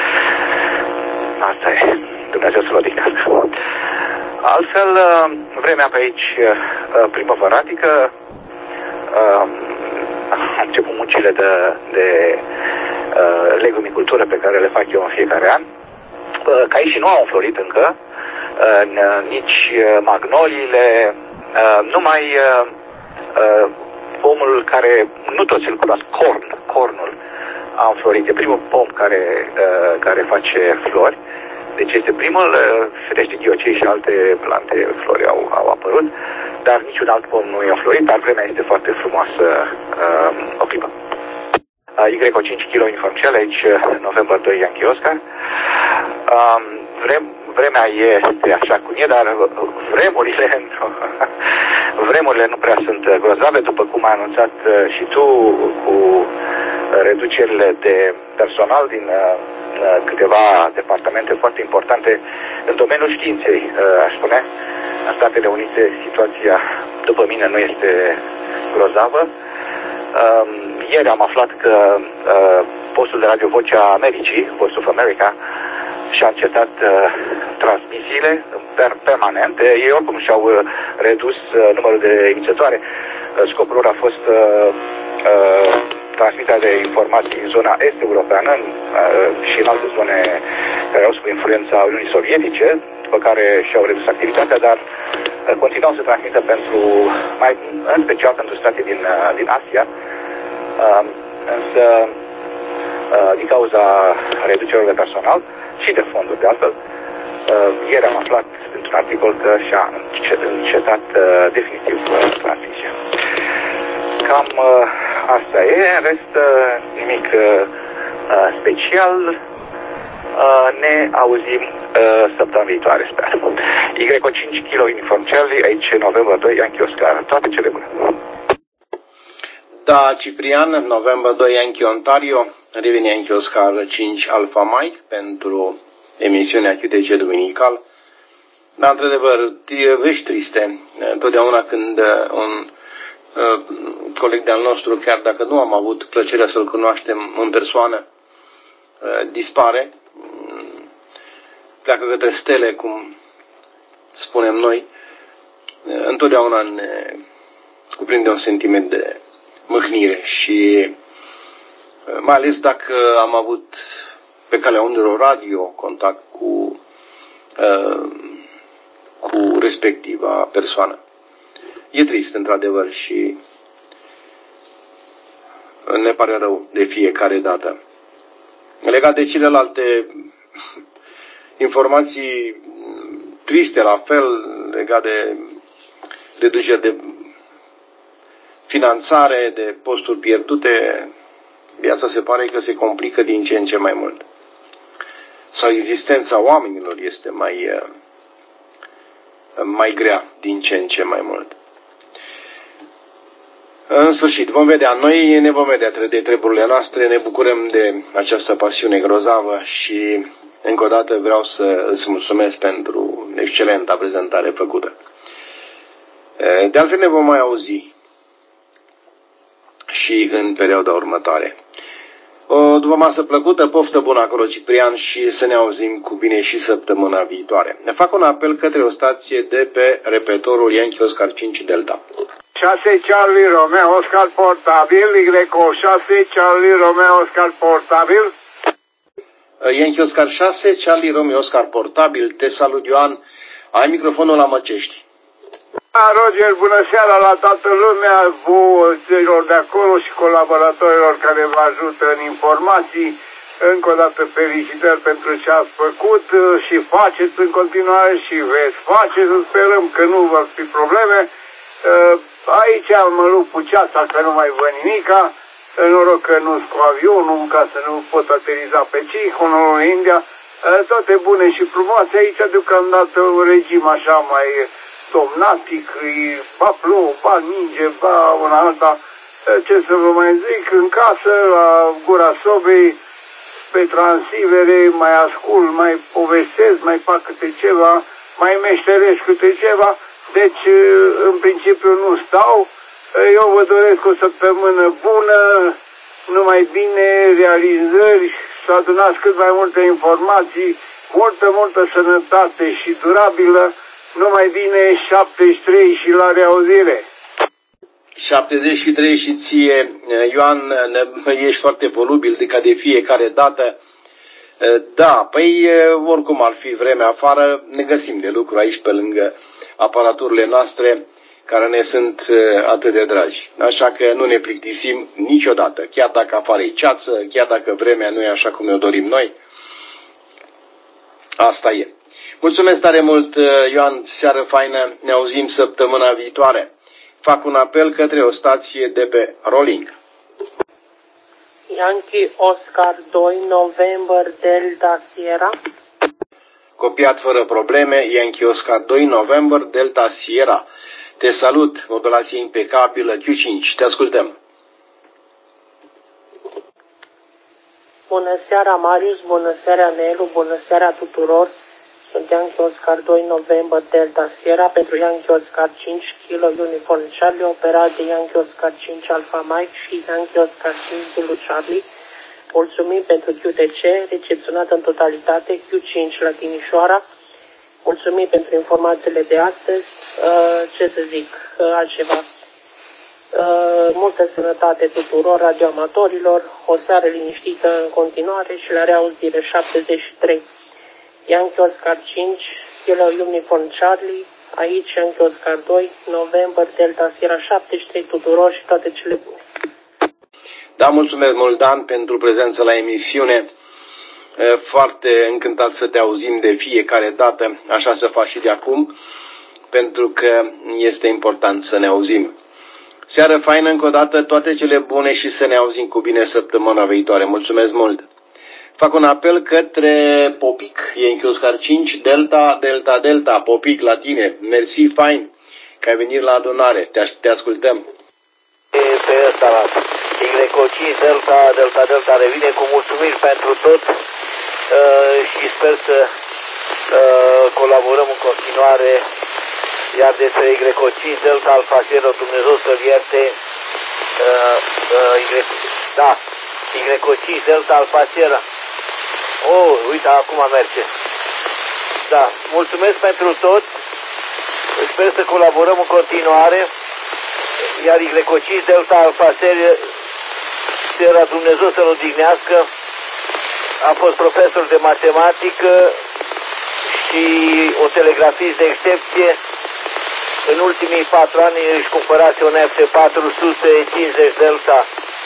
Asta e. Dumnezeu să-l odihnească. Altfel, vremea pe aici primăvăratică, am început muncile de legumicultură pe care le fac eu în fiecare an. Caișii nu au înflorit încă, nici magnoliile, numai pomul care, nu toți îl cunosc, cornul a înflorit. E primul pom care face flori. Deci este primul, firește ghiocei și alte plante, flori au apărut, dar niciun alt pom nu e înflorit, dar vremea este foarte frumoasă. O clipă. Y5 Kilo Uniform Challenge, November 2 Yankee Oscar. Vremea este așa cum e, dar vremurile nu prea sunt grozave, după cum ai anunțat și tu, cu reducerile de personal din câteva departamente foarte importante în domeniul științei, aș spune. În Statele Unite situația, după mine, nu este grozavă. Ieri am aflat că postul de radio Vocea Americii, Voice of America, și-a încetat transmisiile permanente. Ei oricum și-au redus numărul de emițătoare. Scopul lor a fost transmiterea de informații în zona est-europeană și în alte zone care au sub influența Uniunii Sovietice, după care și-au redus activitatea, dar continuau să transmită în special pentru state din Asia. Însă, din cauza reducerilor de personal și de fonduri de altfel, ieri am aflat într-un articol că și-a încetat definitiv transmisia. Cam asta e, în rest nimic special. Ne auzim săptămâna viitoare, sper. Y5 Kilo Uniform Charlie, aici November 2, Yankee Oscar. Toate cele bune. Da, Ciprian, November 2, Yankee Ontario, revine Yankee Oscar 5 Alpha Mike pentru emisiunea QTC Duminical. Dar, într-adevăr, vești triste. Totdeauna când un coleg de-al nostru, chiar dacă nu am avut plăcerea să-l cunoaștem în persoană, dispare, pleacă către stele, cum spunem noi, întotdeauna ne cuprinde un sentiment de mâhnire și mai ales dacă am avut pe calea undelor radio contact cu respectiva persoană. E trist, într-adevăr, și ne pare rău de fiecare dată. Legat de celelalte informații triste, la fel, legat de reduceri de finanțare, de posturi pierdute, viața se pare că se complică din ce în ce mai mult. Sau existența oamenilor este mai grea din ce în ce mai mult. În sfârșit, vom vedea. Noi ne vom vedea de treburile noastre, ne bucurăm de această pasiune grozavă și încă o dată vreau să îți mulțumesc pentru excelenta prezentare făcută. De altfel ne vom mai auzi și în perioada următoare. O după masă plăcută, poftă bună acolo, Ciprian, și să ne auzim cu bine și săptămâna viitoare. Ne fac un apel către o stație de pe repetorul Yankee Oscar 5 Delta. 6 Charlie Romeo Oscar portabil, Y6 Charlie Romeo Oscar portabil. Yankee Oscar 6, Charlie Romeo Oscar portabil, te salut, Ioan, ai microfonul la Măcești. Roger, bună seara la toată lumea, celor de acolo și colaboratorilor care vă ajută în informații. Încă o dată felicitări pentru ce ați făcut și faceți în continuare și veți face, să sperăm că nu vor fi probleme. Aici mă lupt cu ceața că nu mai văd nimica, noroc că nu-s cu avionul ca să nu pot ateriza pe Cihnul în India. Toate bune și frumoase, aici deocamdată un regim așa mai somnatic, ba plouă, ba ninge, ba una alta, ce să vă mai zic, în casă, la gura sobei, pe transivere, mai ascult, mai povestesc, mai fac câte ceva, mai meșteresc câte ceva, deci în principiu nu stau. Eu vă doresc o săptămână bună, numai bine, realizări, să adunați cât mai multe informații, multă sănătate și durabilă. Numai bine, 73 și la reauzire. 73 și ție, Ioan, ești foarte volubil ca de fiecare dată. Da, păi oricum ar fi vremea afară, ne găsim de lucru aici pe lângă aparaturile noastre care ne sunt atât de dragi. Așa că nu ne plictisim niciodată, chiar dacă afară e ceață, chiar dacă vremea nu e așa cum ne-o dorim noi. Asta e. Mulțumesc tare mult, Ioan, seară faină, ne auzim săptămâna viitoare. Fac un apel către o stație de pe Rolling. Yankee Oscar 2, November Delta Sierra. copiat fără probleme, Yankee Oscar 2, November, Delta Sierra. Te salut, modulație impecabilă, Q5, te ascultăm. Bună seara, Marius, bună seara, Nelu, bună seara tuturor. Sunt Yankee Oscar 2, November, Delta Sierra, pentru Yankee Oscar 5, Kilo Uniform Charlie, operat de Yankee Oscar 5, Alpha Mike și Yankee Oscar 5, Zulu Charlie. Mulțumim pentru QTC, recepționat în totalitate, Q5 la Timișoara. Mulțumim pentru informațiile de astăzi. Ce să zic, altceva. Multă sănătate tuturor radioamatorilor, o seară liniștită în continuare și la reauzire 73. Yankee Oscar 5, Kilo Uniform Charlie, aici Yankee Oscar 2, November, Delta Sierra 73 tuturor și toate cele bune. Da, mulțumesc mult, Dan, pentru prezența la emisiune. Foarte încântat să te auzim de fiecare dată, așa să faci și de acum, pentru că este important să ne auzim. Seară faină încă o dată, toate cele bune și să ne auzim cu bine săptămâna viitoare. Mulțumesc mult! Fac un apel către Popic, Yankee Oscar 5, Delta, Delta, Delta, Popic, la tine. Mersi, fain, că ai venit la adunare. Te ascultăm. Pe ăsta, Y5, Delta, Delta, Delta, revine cu mulțumiri pentru tot și sper să colaborăm în continuare. Iar despre Y5, Delta, Alpha Sierra, Dumnezeu să-l ierte, Y5, Delta, Alpha Sierra. Uite, acum merge. Da, mulțumesc pentru tot. Sper să colaborăm în continuare. Iar Y5, Delta, Alpha Sierra, Dumnezeu să-l odihnească. A fost profesor de matematică și o telegrafist de excepție. În ultimii 4 ani își cumpărase un FC450 Delta.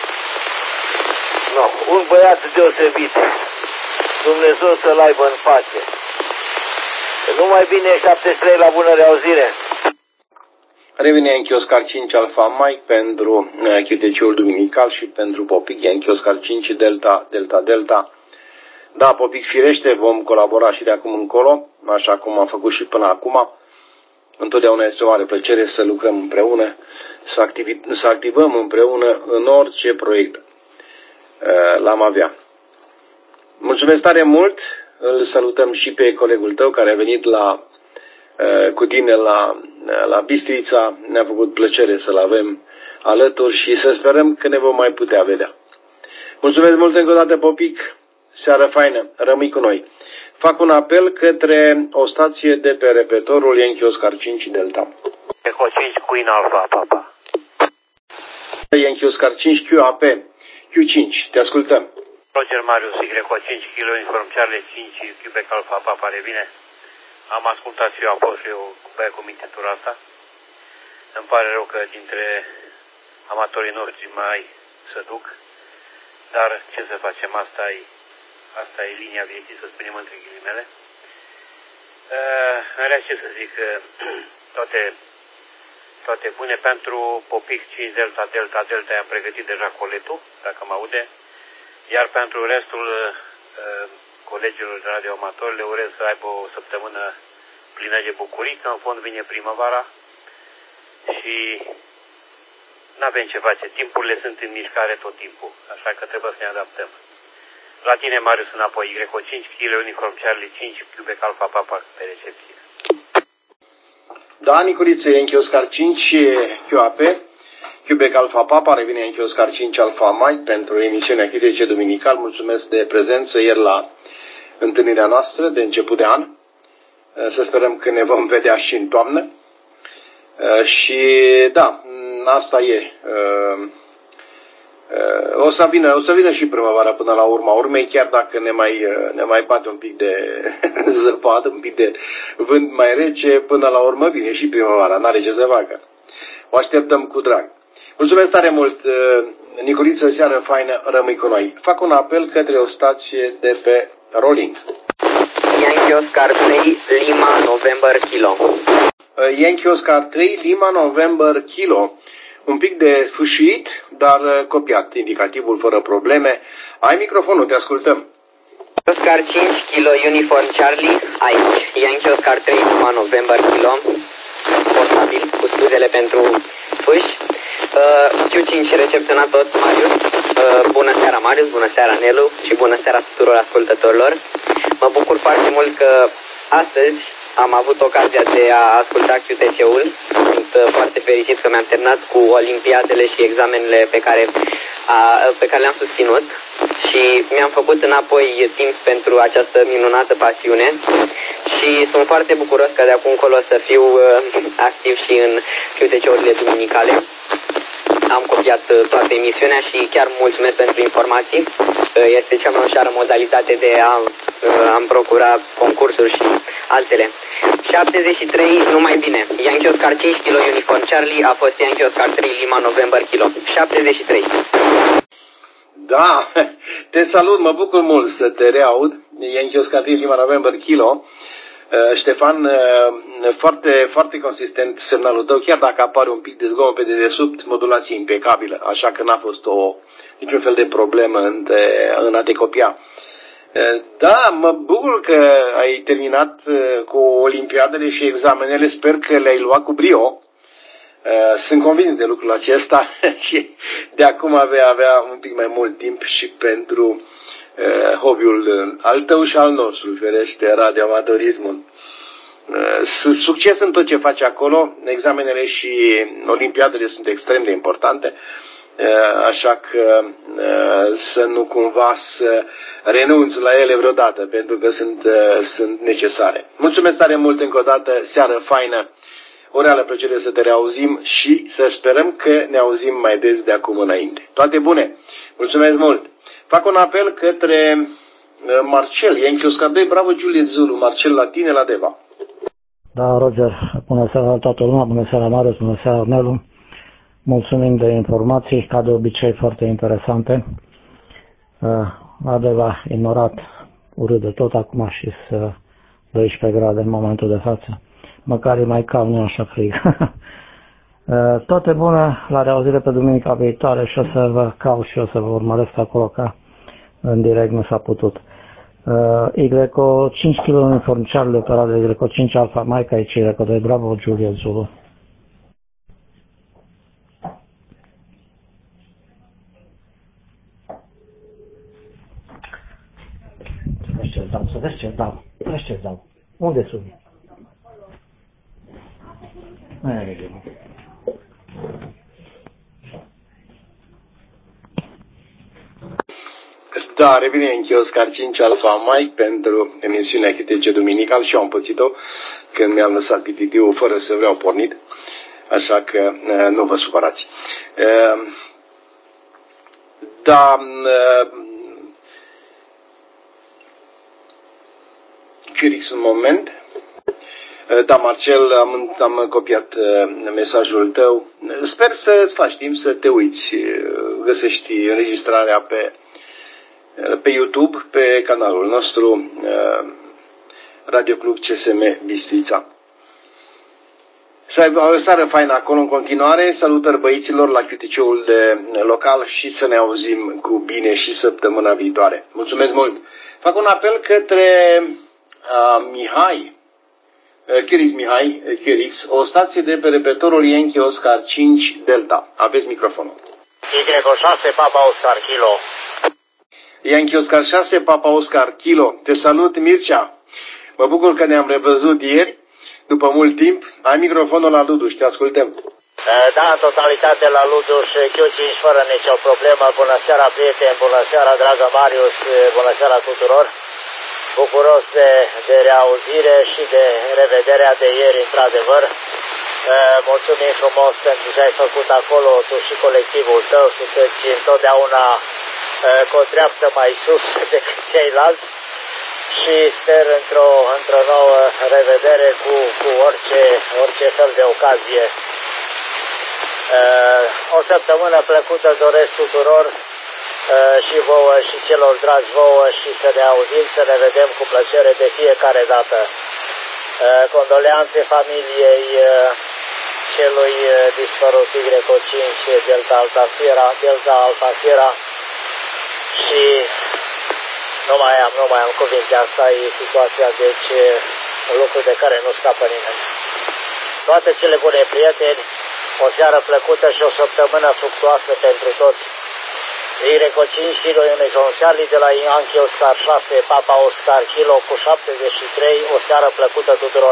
Un băiat deosebit. Dumnezeu să-l aibă în pace. Numai bine, 73, la bună reauzire. Revine Yankee Oscar 5 Alpha Mike pentru QTC-ul duminical și pentru Popic, Yankee Oscar 5 Delta, Delta, Delta. Da, Popic, firește, vom colabora și de acum încolo, așa cum am făcut și până acum. Întotdeauna este o mare plăcere să lucrăm împreună, să activăm împreună în orice proiect l-am avea. Mulțumesc tare mult, îl salutăm și pe colegul tău care a venit cu tine la Bistrița. Ne-a făcut plăcere să-l avem alături și să sperăm că ne vom mai putea vedea. Mulțumesc mult încă o dată, Popic, seară faină, rămâi cu noi. Fac un apel către o stație de pe repetorul Yankee Oscar 5 Delta. Eco 5 Queen Alpha Papa. Yankee Oscar 5 QAP. Q5, te ascultăm. Roger Marius, Eco 5 Kilo Uniform Charlie 5 Quebec Alpha Papa, revine. Am ascultat și eu, am fost și eu cu mintitura asta. Îmi pare rău că dintre amatorii noștri mai să duc, dar ce să facem, asta e linia vieții, să spunem între ghilimele. În rest, ce să zic, toate bune pentru Popic 5 Delta, Delta, Delta, i-am pregătit deja coletul, dacă mă aude, iar pentru restul colegilor de radioamatori le urez să aibă o săptămână plină de bucurii, că în fond vine primăvara și n-avem ce face, timpurile sunt în mișcare tot timpul, așa că trebuie să ne adaptăm. La tine, Marius, înapoi, Y5, Kilo Uniform Charlie 5, Quebec Alpha Papa, pe recepție. Da, Nicoliță, Yankee Oscar 5, QAP, Quebec Alpha Papa, revine Yankee Oscar 5 Alpha Mike pentru emisiunea QTC duminical. Mulțumesc de prezență ieri la întâlnirea noastră de început de an. Să sperăm că ne vom vedea și în toamnă. Și da, asta e. O să vină și primăvara până la urma urmei, chiar dacă ne mai bate un pic de zăpadă, un pic de vânt mai rece, până la urmă vine și primăvara, n-are ce să facă. O așteptăm cu drag. Mulțumesc tare mult, Nicoliță, seară faină, rămâi cu noi. Fac un apel către o stație de pe Rolling. Yankee Oscar 3, Lima, November, Kilo. Yankee Oscar 3, Lima, November, Kilo. Un pic de fâșit, dar copiat, indicativul fără probleme. Ai microfonul, te ascultăm. Oscar 5 kilo Uniform Charlie, aici. Yankee Oscar 3 Lima November kilo, portabil, cu scuzele pentru fâși. Q5 recepționat tot, Marius. Bună seara, Marius, bună seara, Nelu, și bună seara tuturor ascultătorilor. Mă bucur foarte mult că astăzi am avut ocazia de a asculta QTC-ul. Sunt foarte fericit că mi-am terminat cu olimpiadele și examenele pe care le-am susținut și mi-am făcut înapoi timp pentru această minunată pasiune și sunt foarte bucuros că de acum încolo să fiu activ și în QTC-urile duminicale. Am copiat toată emisiunea și chiar mulțumesc pentru informații. Este cea mai ușoară modalitate de a-mi procura concursuri și altele. 73, numai bine. Yankee Oscar 5 kilo Uniform Charlie a fost Yankee Oscar 3 Lima November kilo. 73. Da, te salut, mă bucur mult să te reaud. Yankee Oscar 3 Lima November kilo. Ștefan, foarte, foarte consistent semnalul tău, chiar dacă apare un pic de zgomot pe dedesubt, modulație impecabilă, așa că n-a fost niciun fel de problemă în a te copia. Da, mă bucur că ai terminat cu olimpiadele și examenele, sper că le-ai luat cu brio. Sunt convins de lucrul acesta și de acum vei avea un pic mai mult timp și pentru hobby-ul al tău și al nostru, ferește, radioamatorismul. Succes în tot ce faci acolo, examenele și olimpiadele sunt extrem de importante, așa că să nu cumva să renunți la ele vreodată, pentru că sunt necesare. Mulțumesc tare mult încă o dată, seară faină, o reală plăcere să te reauzim și să sperăm că ne auzim mai des de acum înainte. Toate bune! Mulțumesc mult! Fac un apel către Marcel, Yankee Oscar 2, bravo Juliet Zulu, Marcel la tine, la Deva. Da, Roger, bună seara la toată lumea, bună seara Marius, bună seara Nelu. Mulțumim de informații, ca de obicei foarte interesante. Adeva ignorat urât de tot acum și 12 grade în momentul de față. Măcar e mai cald, nu așa frig. Toate bune, la reauzire pe duminica viitoare și o să vă caut și o să vă urmăresc acolo, ca în direct nu s-a putut. Y5 kg Uniform Charlie, operat de Y5 Alpha Mike, aici Y2, bravo Juliet Zulu. Să vezi ce dau, unde sunt? Da, revine în Oscar 5 Alpha Mike pentru emisiunea QTC Duminical și eu am pățit-o când mi-am lăsat PTT-ul fără să vreau pornit, așa că nu vă supărați. Da, Curix un moment. Da, Marcel, am copiat mesajul tău. Sper să-ți faci timp să te uiți. Găsești înregistrarea pe YouTube, pe canalul nostru Radio Club CSM Bistrița. Să ai o seară faină acolo în continuare. Salutări băieților la QTC-ul local și să ne auzim cu bine și săptămâna viitoare. Mulțumesc mult! Fac un apel către Mihai, Chirix, o stație de pe repetorul Yankee Oscar 5 Delta. Aveți microfonul. Y6 Papa Oscar Kilo. Yankee Oscar 6 Papa Oscar Kilo. Te salut, Mircea. Mă bucur că ne-am revăzut ieri, după mult timp. Ai microfonul la Luduș, te ascultăm. Da, în totalitate la Luduș, Q5 fără nicio problemă. Bună seara, prieteni, bună seara, dragă Marius, bună seara tuturor. Bucuros de reauzire și de revederea de ieri, într-adevăr. Mulțumim frumos pentru ce ai făcut acolo, tu și colectivul tău, sunteți întotdeauna cu o treaptă mai sus decât ceilalți și sper într-o nouă revedere cu orice fel de ocazie. O săptămână plăcută doresc tuturor și vouă și celor dragi vouă și să ne auzim, să ne vedem cu plăcere de fiecare dată. Condoleanțe familiei celui dispărut Y5 Delta Alpha Sierra și Nu mai am cuvinte, asta e situația, deci un lucru de care nu scapă nimeni. Toate cele bune, prieteni, o seară plăcută și o săptămână fructuoasă pentru toți. Ireco 5 kg Unicorn Charlie de la Yankee Oscar 6, Papa Oscar Kilo cu 73, o seară plăcută tuturor.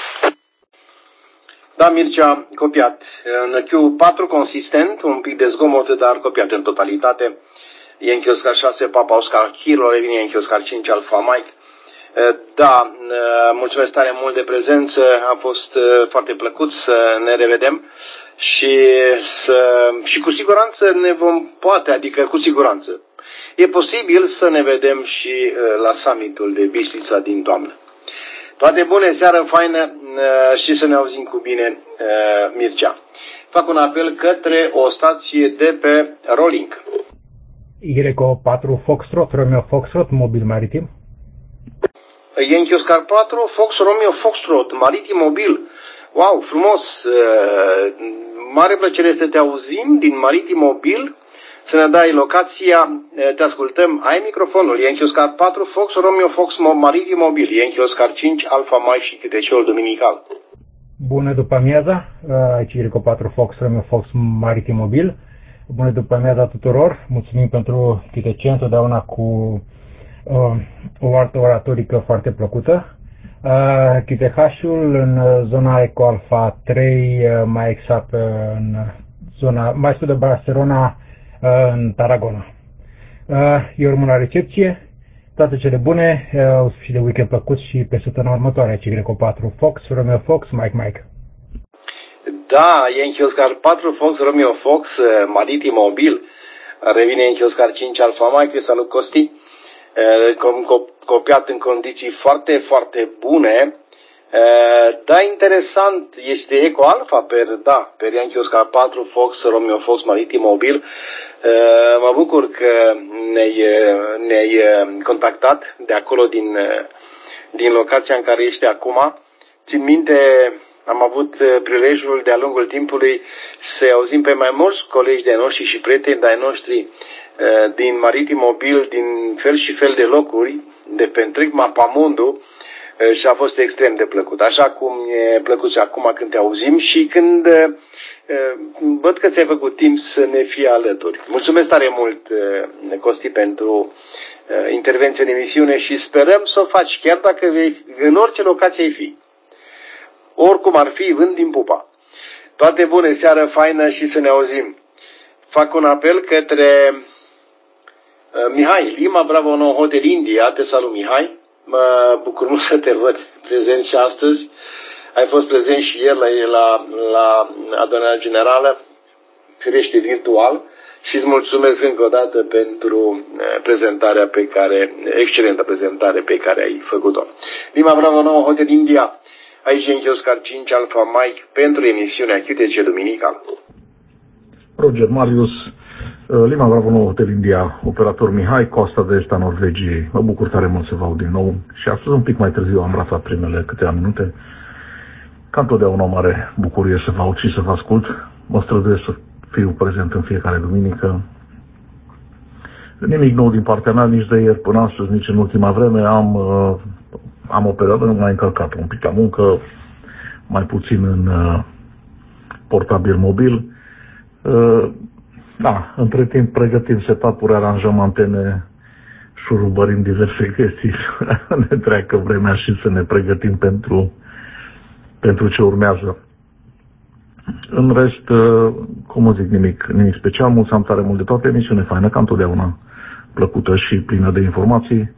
Da, Mircea, copiat. În Q4 consistent, un pic de zgomot, dar copiat în totalitate. Yankee Oscar 6, Papa Oscar Kilo, revine Yankee Oscar 5, Alpha Mike. Da, mulțumesc tare mult de prezență, a fost foarte plăcut să ne revedem și cu siguranță ne vom poate, adică cu siguranță. E posibil să ne vedem și la summitul de Bistrița din toamnă. Toate bune, seară faină și să ne auzim cu bine, Mircea. Fac un apel către o stație de pe Rolling. Ireco 4 Foxtrot, Romeo Foxtrot, mobil maritim. Yankee Oscar 4, Fox Romeo Foxtrot, maritim mobil. Wow, frumos! Mare plăcere să te auzim din maritim mobil, să ne dai locația, te ascultăm, ai microfonul. Yankee Oscar 4, Fox Romeo Fox maritim mobil, Yankee Oscar 5, Alpha Mike și câteceul dominical. Bună după amiaza, aici Ireco 4 Fox Romeo Fox maritim mobil. Bună după amiaza tuturor, mulțumim pentru câtecea, întotdeauna cu o artă oratorică foarte plăcută. Chitehașul în zona Eco Alpha 3, mai exact în zona mai sud de Barcelona, în Tarragona. Eu rămân la recepție, toate cele bune, o fi de weekend plăcut și pe săptămâna următoare, Ireco 4 Fox, Romeo Fox, Mike. Da, Yankee Oscar 4, Fox, Romeo Fox, maritim mobil, revine Yankee Oscar 5, Alpha Mike, salut Costi. Copiat în condiții foarte, foarte bune. Da, interesant, este Eco Alpha per Yankee Oscar 4, Fox, Romeo Fox, maritim mobil. Mă bucur că ne-ai contactat de acolo din locația în care ești acum. Țin minte, am avut prilejul de-a lungul timpului să auzim pe mai mulți colegi de-ai noștri și prieteni de-ai noștri din maritim mobil, din fel și fel de locuri, de pe întreg mapamundo, și a fost extrem de plăcut. Așa cum e plăcut și acum când te auzim și când văd că ți-ai făcut timp să ne fie alături. Mulțumesc tare mult, Costi, pentru intervenție în emisiune și sperăm să o faci, chiar dacă în orice locație ai fi. Oricum ar fi, vând din pupa. Toate bune, seară faină și să ne auzim. Fac un apel către Mihai, Lima Bravo 9 Hotel India. Te salut, Mihai. Mă bucur mult să te văd prezent și astăzi. Ai fost prezent și ieri la adunarea generală, firește virtual, și îți mulțumesc încă o dată pentru prezentarea excelentă prezentare pe care ai făcut-o. Lima Bravo 9 Hotel India, aici Yankee Oscar 5 Alpha Mike pentru emisiunea QTC Duminical. Roger Marius, Lima Bravo 9 Hotel India, operator Mihai, Costa de Est a Norvegiei. Mă bucur tare mult să vă aud din nou și astăzi un pic mai târziu am ratat primele câteva minute. Ca întotdeauna o mare bucurie să vă aud și să vă ascult. Mă străduiesc să fiu prezent în fiecare duminică. Nimic nou din partea mea, nici de ieri până astăzi, nici în ultima vreme. Am o perioadă mai încărcată, un pic la muncă, mai puțin în portabil mobil. Da, între timp pregătim setup-uri, aranjăm antene, șurubărim diverse chestii, ne treacă vremea și să ne pregătim pentru ce urmează. În rest, cum zic, nimic special, mulțumim tare mult de toate, emisiune faină, ca întotdeauna plăcută și plină de informații.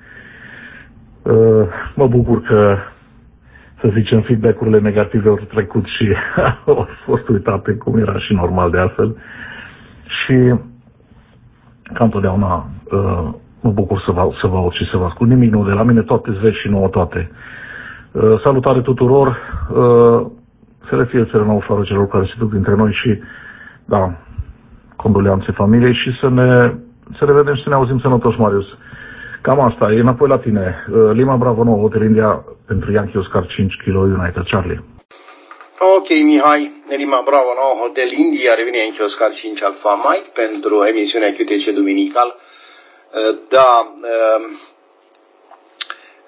Mă bucur că, să zicem, feedback-urile negative au trecut și au fost uitate, cum era și normal de altfel. Și, ca întotdeauna, mă bucur să vă aud și să vă ascult. Nimic nou de la mine, toate vești și nouă toate. Salutare tuturor, să le fie țără ușoară celor care se duc dintre noi și, da, condoleanțe familiei și să ne vedem și să ne auzim sănătoși, Marius. Cam asta, e înapoi la tine. Lima Bravo 9 Hotel India pentru Yankee Oscar 5 Kilo United Charlie. Ok, Mihai, Lima Bravo 9 Hotel India, revine Yankee Oscar 5 Alpha Mike pentru emisiunea QTC Duminical. Da,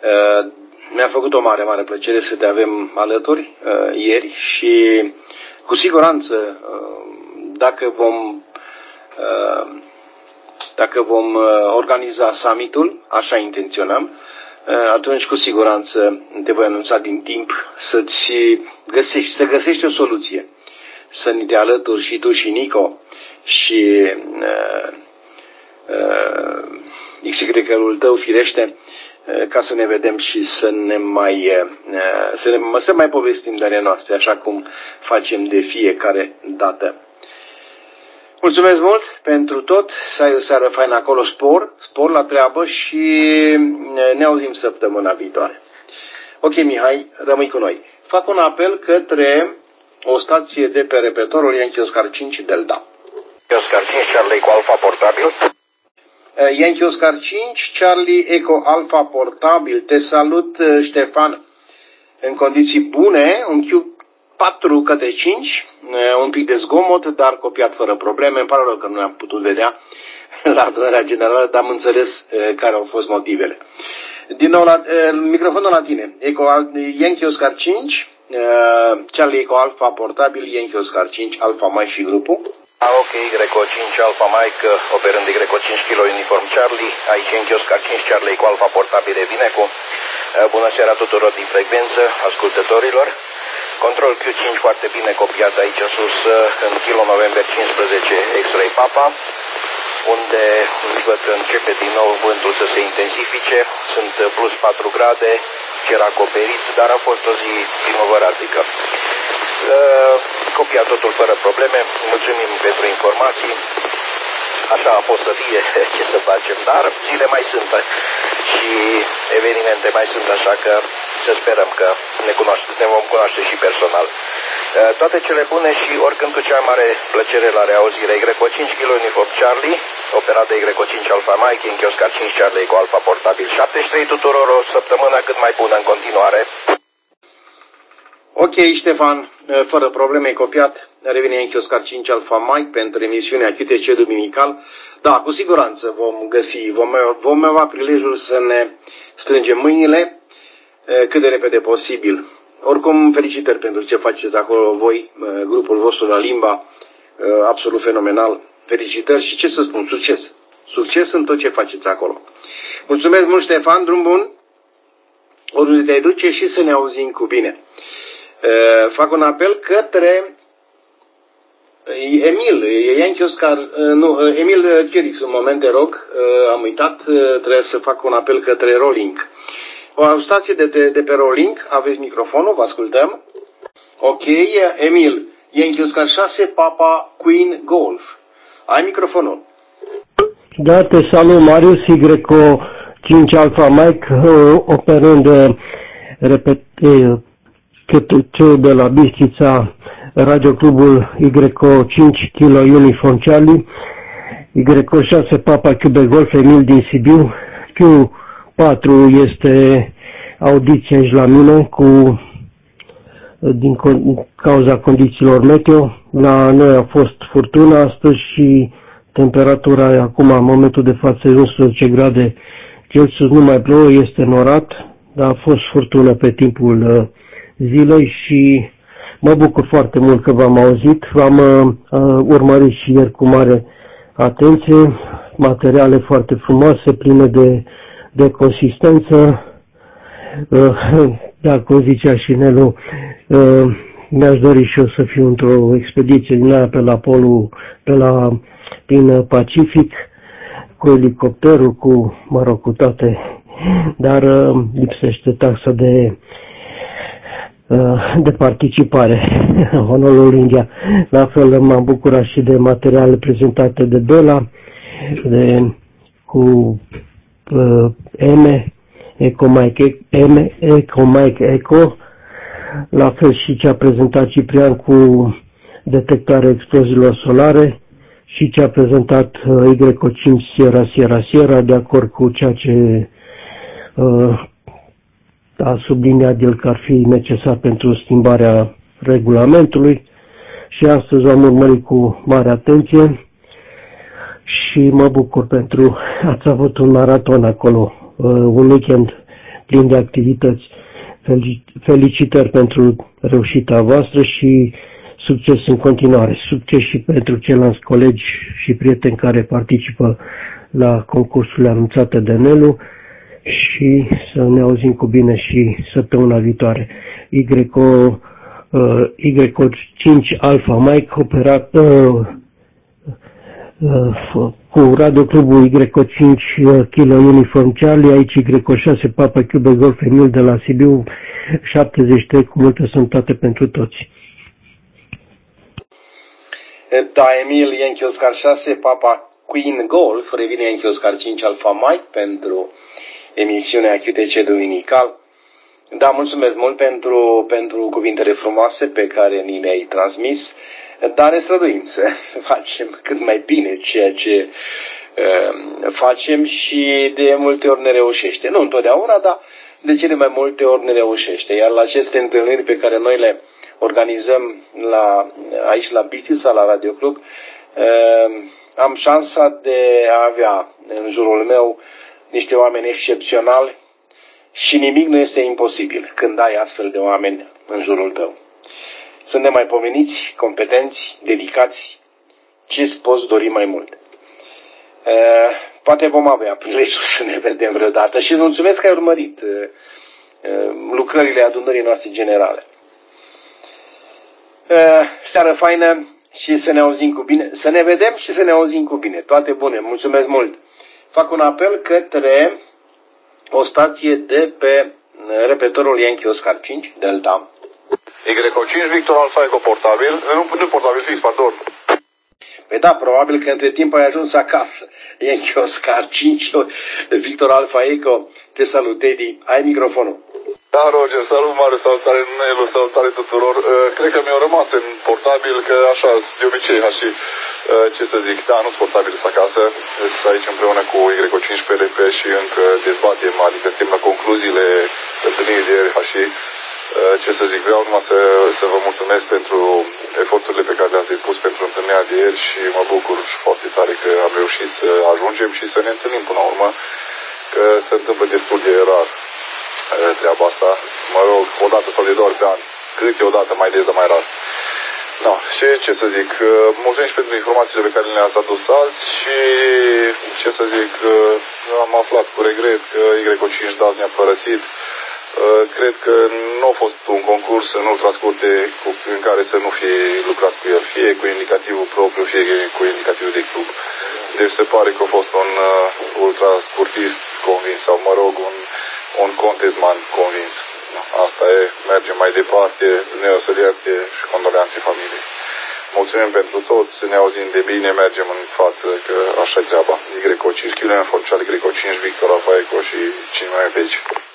Mi-a făcut o mare, mare plăcere să te avem alături ieri și cu siguranță dacă vom organiza summitul, așa intenționăm, atunci cu siguranță te voi anunța din timp să găsești o soluție. Să ni te alături și tu și Nico și XY-ul tău, firește, ca să ne vedem și să mai povestim de ale noastre, așa cum facem de fiecare dată. Mulțumesc mult pentru tot, să ai o seară faină acolo, spor la treabă și ne auzim săptămâna viitoare. Ok, Mihai, rămâi cu noi. Fac un apel către o stație de pe repetorul Yankee Oscar 5 Delta. Oscar 5, Charlie Eco Alpha portabil. Yankee Oscar 5, Charlie Eco Alpha portabil. Te salut, Ștefan, în condiții bune, un Q4 către 5, un pic de zgomot, dar copiat fără probleme. Îmi pare rău că nu am putut vedea la adunarea generală, dar am înțeles care au fost motivele. Din nou, microfonul la tine. Yankee Oscar 5, Charlie Eco Alpha portabil, Yankee Oscar 5, Alpha Mike și grupul. Ok, Greco 5 Alpha Mike, operând de Greco 5 kg uniform Charlie, aici Yankee Oscar 5 Charlie Eco Alpha portabil Evineco. Bună seara tuturor din frecvență, ascultătorilor. Control Q5 foarte bine copiat aici sus, în kilo November 15 X-Ray Papa, unde văd că începe din nou vântul să se intensifice. Sunt plus 4 grade, cer acoperit, dar a fost o zi primăvăratică. Copia totul fără probleme, mulțumim pentru informații. Așa a fost să fie, ce să facem, dar zile mai sunt și evenimente mai sunt, așa că să sperăm că ne vom cunoaște și personal. Toate cele bune și oricând cu cea mare plăcere la reauzire. Greco 5 kg uniform Charlie, operat de Greco 5 Alpha Mike, Yankee Oscar 5 Charlie Eco Alpha portabil 73 tuturor, o săptămână cât mai bună în continuare. Ok, Ștefan, fără probleme, copiat. Revine Yankee Oscar 5 Alpha Mike pentru emisiunea QTC duminical. Da, cu siguranță vom avea prilejul să ne strângem mâinile cât de repede posibil. Oricum, felicitări pentru ce faceți acolo voi, grupul vostru la limba, absolut fenomenal. Felicitări și ce să spun, succes. Succes în tot ce faceți acolo. Mulțumesc mult, Ștefan, drum bun, oriunde te duce și să ne auzim cu bine. Fac un apel către Emil, Yankee Oscar, Emil Chirix, un moment, te rog, am uitat, trebuie să fac un apel către Rolling. O stație de pe Rolling, aveți microfonul, vă ascultăm. Ok, Emil, Yankee Oscar 6, Papa Queen Golf. Ai microfonul. Da, te salut, Marius, Greco 5 Alpha Mike, operând, cel de la Bistrița, radioclubul Greco 5 kg uniform Charlie, Greco 6 Papa Quebec Golf, Emil din Sibiu, Q4 este audiție aici la mine din cauza condițiilor meteo. La noi a fost furtună astăzi și temperatura e acum, în momentul de față, 11 grade Celsius, nu mai plouă, este norat, dar a fost furtună pe timpul zilei și mă bucur foarte mult că v-am auzit. V-am urmărit și ieri cu mare atenție, materiale foarte frumoase, pline de consistență. Dacă o zicea și Nelu, mi-aș dori și eu să fiu într-o expediție din aia prin Pacific, cu elicopterul, cu toate, dar lipsește taxa de participare, Honolulu, India. La fel m-am bucurat și de materiale prezentate de Bela, cu Ecomike Eco, la fel și ce a prezentat Ciprian cu detectarea exploziilor solare și ce a prezentat Y5 Sierra, de acord cu ceea ce a subliniat el că ar fi necesar pentru schimbarea regulamentului. Și astăzi am urmărit cu mare atenție și mă bucur ați avut un maraton acolo, un weekend plin de activități. Felicitări pentru reușita voastră și succes în continuare. Succes și pentru ceilalți colegi și prieteni care participă la concursurile anunțate de Nelu și să ne auzim cu bine și săptămâna viitoare. Y5 Alpha Mike operat cu Radio Clubul Y5 Kilo Uniform Charlie, aici Y6 Papa Cube Golf Emil de la Sibiu 73, cu multă sănătate pentru toți. Da, Emil Yankee Oscar 6 Papa Queen Golf, revine Yankee Oscar 5 Alpha Mike pentru emisiunea QTC Duminical. Da, mulțumesc mult pentru cuvintele frumoase pe care ni le-ai transmis, dar ne străduim să facem cât mai bine ceea ce facem și de multe ori ne reușește. Nu întotdeauna, dar de cele mai multe ori ne reușește. Iar la aceste întâlniri pe care noi le organizăm aici la Bistrița, la Radio Club, am șansa de a avea în jurul meu niște oameni excepționali și nimic nu este imposibil când ai astfel de oameni în jurul tău. Sunt nemaipomeniți, competenți, dedicați, ce-ți poți dori mai mult. Poate vom avea prilejul să ne vedem vreodată și îți mulțumesc că ai urmărit lucrările adunării noastre generale. Seară faină și să ne auzim cu bine, să ne vedem și să ne auzim cu bine. Toate bune, mulțumesc mult. Fac un apel către o stație de pe repetorul Yankee Oscar 5 Delta. Y5 Victor Alpha Eco portabil, nu portabil fix, pardon. Păi da, probabil că între timp ai ajuns acasă. Yankee Oscar 5 Victor Alpha Eco, te salut, Eddie, ai microfonul. Da, Roger, salut mare, salutare Nelu, salutare tuturor. Cred că mi-au rămas în portabil, că așa, de obicei, și ce să zic, da, nu-s portabil acasă, sunt aici împreună cu Y5 PLP și încă dezbatem, adică suntem la concluziile întâlnirii de ieri, și ce să zic, vreau numai să vă mulțumesc pentru eforturile pe care le-ați depus pentru întâlnirea de ieri și mă bucur foarte tare că am reușit să ajungem și să ne întâlnim până la urmă, că se întâmplă destul de rar treaba asta. Mă rog, o dată sau de 2 ori pe an, câteodată mai des, dar mai rar. No, și ce să zic, mulțumim și pentru informațiile pe care le-ați adus azi și ce să zic, am aflat cu regret că Y5 DAS ne-a părăsit. Cred că nu a fost un concurs în ultrascurte în care să nu fie lucrat cu el, fie cu indicativul propriu, fie cu indicativul de club. Deci se pare că a fost un ultrascurtist convins, sau mă rog, un contestman convins. Asta e, mergem mai departe, Dumnezeu să-l ierte și condoleanțe familiei. Mulțumim pentru toți, să ne auzim de bine, mergem în față, că așa e treaba. Y5 Kilo Uniform Y5 Victor Alpha Eco și cine mai pe aici.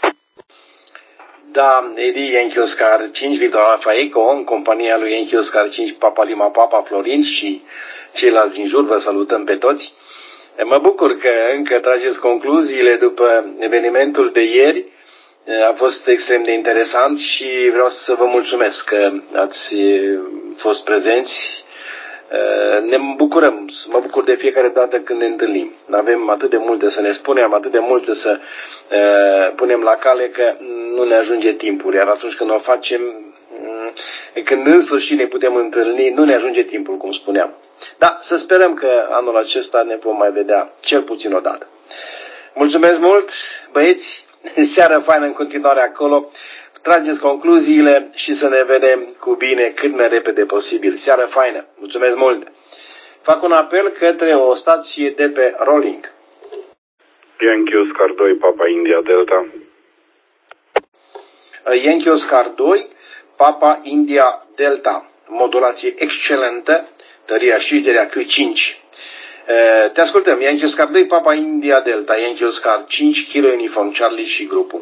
Da, Eddie Yankee Oscar 5 Victor Alpha Eco, în compania lui Yankee Oscar 5 Papa Lima Papa Florin și ceilalți din jur, vă salutăm pe toți. Mă bucur că încă trageți concluziile după evenimentul de ieri. A fost extrem de interesant și vreau să vă mulțumesc că ați fost prezenți. Ne bucurăm, mă bucur de fiecare dată când ne întâlnim. Avem atât de multe să ne spunem, atât de multe să punem la cale, că nu ne ajunge timpul. Iar atunci când o facem, când în sfârșit ne putem întâlni, nu ne ajunge timpul, cum spuneam. Da, să sperăm că anul acesta ne vom mai vedea cel puțin o dată. Mulțumesc mult, băieți, seară faină în continuare acolo, trageți concluziile și să ne vedem cu bine cât mai repede posibil. Seară faină, mulțumesc mult. Fac un apel către o stație de pe Rolling. Yankee Oscar 2, Papa India Delta. Yankee Oscar 2, Papa India Delta. Modulație excelentă, tăria și șigerea Q5. Te ascultăm, Yankee Oscar 2, Papa India Delta, Yankee Oscar 5, Kilo Uniform Charlie și grupul.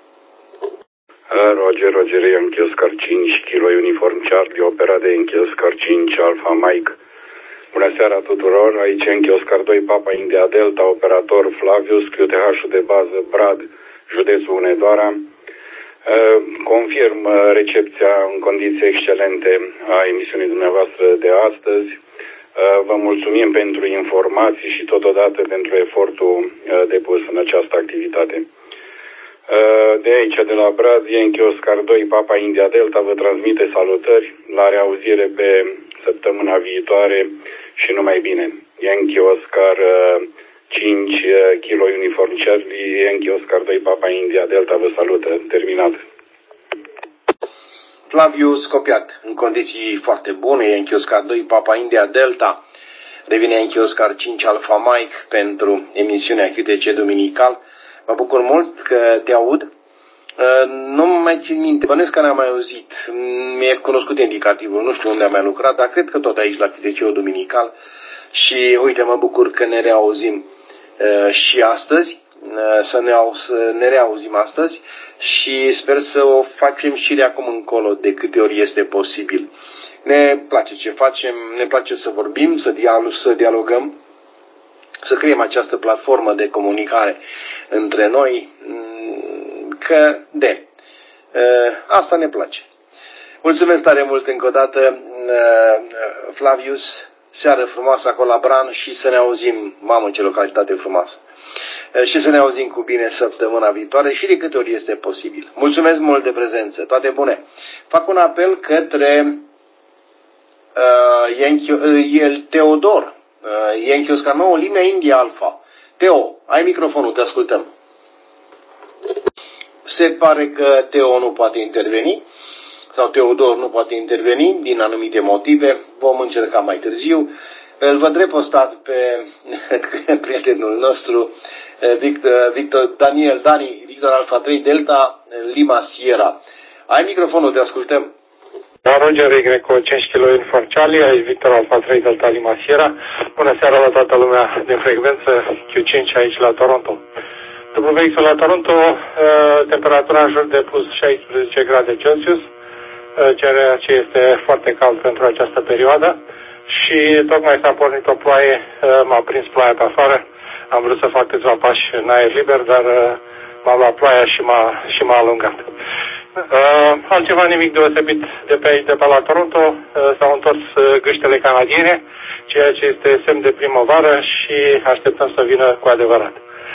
Roger, Yankee Oscar 5, Kilo Uniform Charlie, operat de Yankee Oscar 5, Alpha Mike. Bună seara tuturor, aici Yankee Oscar 2, Papa India Delta, operator Flavius, QTH-ul de bază Brad, județul Hunedoara. Confirm recepția în condiții excelente a emisiunii dumneavoastră de astăzi. Vă mulțumim pentru informații și totodată pentru efortul depus în această activitate. De aici, de la Brad, Yankee Oscar 2, Papa India Delta, vă transmite salutări, la reauzire pe săptămâna viitoare și numai bine. Yankee Oscar 5 Kilo Uniform Charlie, Yankee Oscar 2, Papa India Delta, vă salută, terminat. Flaviu Scopiat, în condiții foarte bune, Yankee Oscar 2, Papa India Delta, revine Yankee Oscar 5 Alpha Mike pentru emisiunea QTC Duminical. Mă bucur mult că te aud. Nu mai țin minte, bănesc că n-am mai auzit. Mi-e cunoscut indicativul, nu știu unde am mai lucrat, dar cred că tot aici la QTC Duminical. Și uite, mă bucur că ne reauzim și astăzi, să ne reauzim astăzi și sper să o facem și de acum încolo de câte ori este posibil. Ne place ce facem, ne place să vorbim, să dialogăm, să creăm această platformă de comunicare între noi, că asta ne place. Mulțumesc tare mult încă o dată, Flavius, seară frumoasă acolo la Bran și să ne auzim, mamă ce localitate frumoasă, și să ne auzim cu bine săptămâna viitoare și de câte ori este posibil. Mulțumesc mult de prezență, toate bune. Fac un apel către Teodor, Yankee Oscar 9, Lima India Alpha. Teo, ai microfonul, te ascultăm. Se pare că Teo nu poate interveni, sau Teodor nu poate interveni din anumite motive. Vom încerca mai târziu. Îl văd repostat pe prietenul nostru, Victor Alpha 3 Delta, Lima Sierra. Ai microfonul, te ascultăm. Da, Roger, Y, 5 kg Uniform Charlie, aici Victor Alpha 3 Delta Lima Sierra. Bună seara la toată lumea din frecvență, Q5 aici la Toronto. După VX la Toronto, temperatura în jur de plus 16 grade Celsius, ceea ce este foarte cald pentru această perioadă. Și tocmai s-a pornit o ploaie, m-a prins ploaia pe afară, am vrut să fac câțiva pași în aer liber, dar m-a luat ploaia și m-a alungat. Altceva nimic deosebit de pe aici, de pe la Toronto, s-au întors gâștele canadiene, ceea ce este semn de primăvară și așteptăm să vină cu adevărat.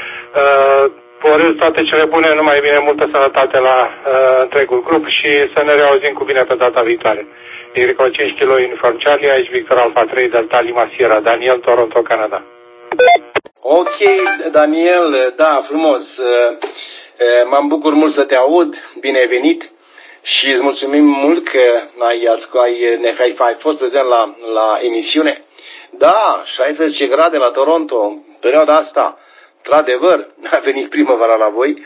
Urez toate cele bune, numai bine, multă sănătate la întregul grup și să ne reauzim cu bine pe data viitoare. Y 5 kg Uniform Charlie, aici Victor Alpha 3 Delta Lima Sierra, Daniel, Toronto, Canada. Ok, Daniel, da, frumos. M-am bucur mult să te aud, bine ai venit și îți mulțumim mult că ai fost prezent la emisiune. Da, 16 grade la Toronto, perioada asta, într-adevăr, a venit primăvara la voi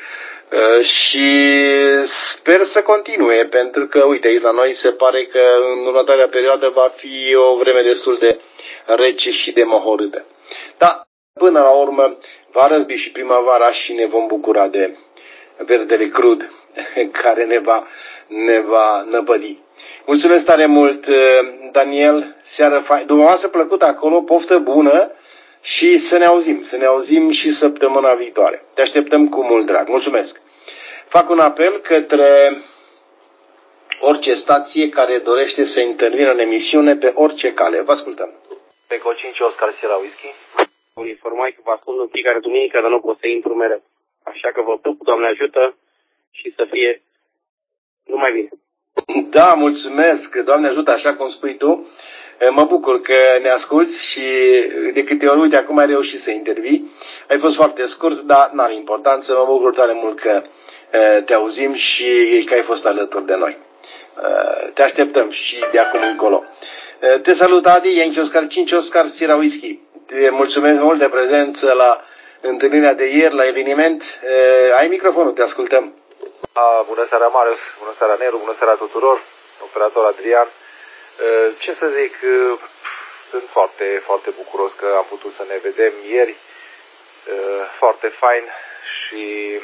și sper să continue, pentru că, uite, aici la noi se pare că în următoarea perioadă va fi o vreme destul de rece și de mohorâtă. Da, până la urmă va răzbi și primăvara și ne vom bucura de verdele crud care ne va năpădi. Mulțumesc tare mult, Daniel, seară dumneavoastră plăcută acolo, poftă bună și să ne auzim și săptămâna viitoare. Te așteptăm cu mult drag. Mulțumesc. Fac un apel către orice stație care dorește să intervină în emisiune pe orice cale. Vă ascultăm. Eco 5 Oscar Sierra Whisky. Uniformai că vă ascund în fiecare duminică, dar nu pot să intru mereu. Așa că vă pup, Doamne ajută și să fie numai bine. Da, mulțumesc, Doamne ajută, așa cum spui tu. Mă bucur că ne asculți și de câte ori, uite, acum ai reușit să intervii. Ai fost foarte scurt, dar n-are importanță. Mă bucur tare mult că te auzim și că ai fost alături de noi. Te așteptăm și de acum încolo. Te salut, Adi, Yankee Oscar 5 Oscar Sierra Whisky. Te mulțumesc mult de prezență la întâlnirea de ieri, la eveniment. Ai microfonul, te ascultăm. Bună seara, Marius, bună seara, Nelu, bună seara tuturor, operator Adrian. Ce să zic, sunt foarte, foarte bucuros că am putut să ne vedem ieri, foarte fain și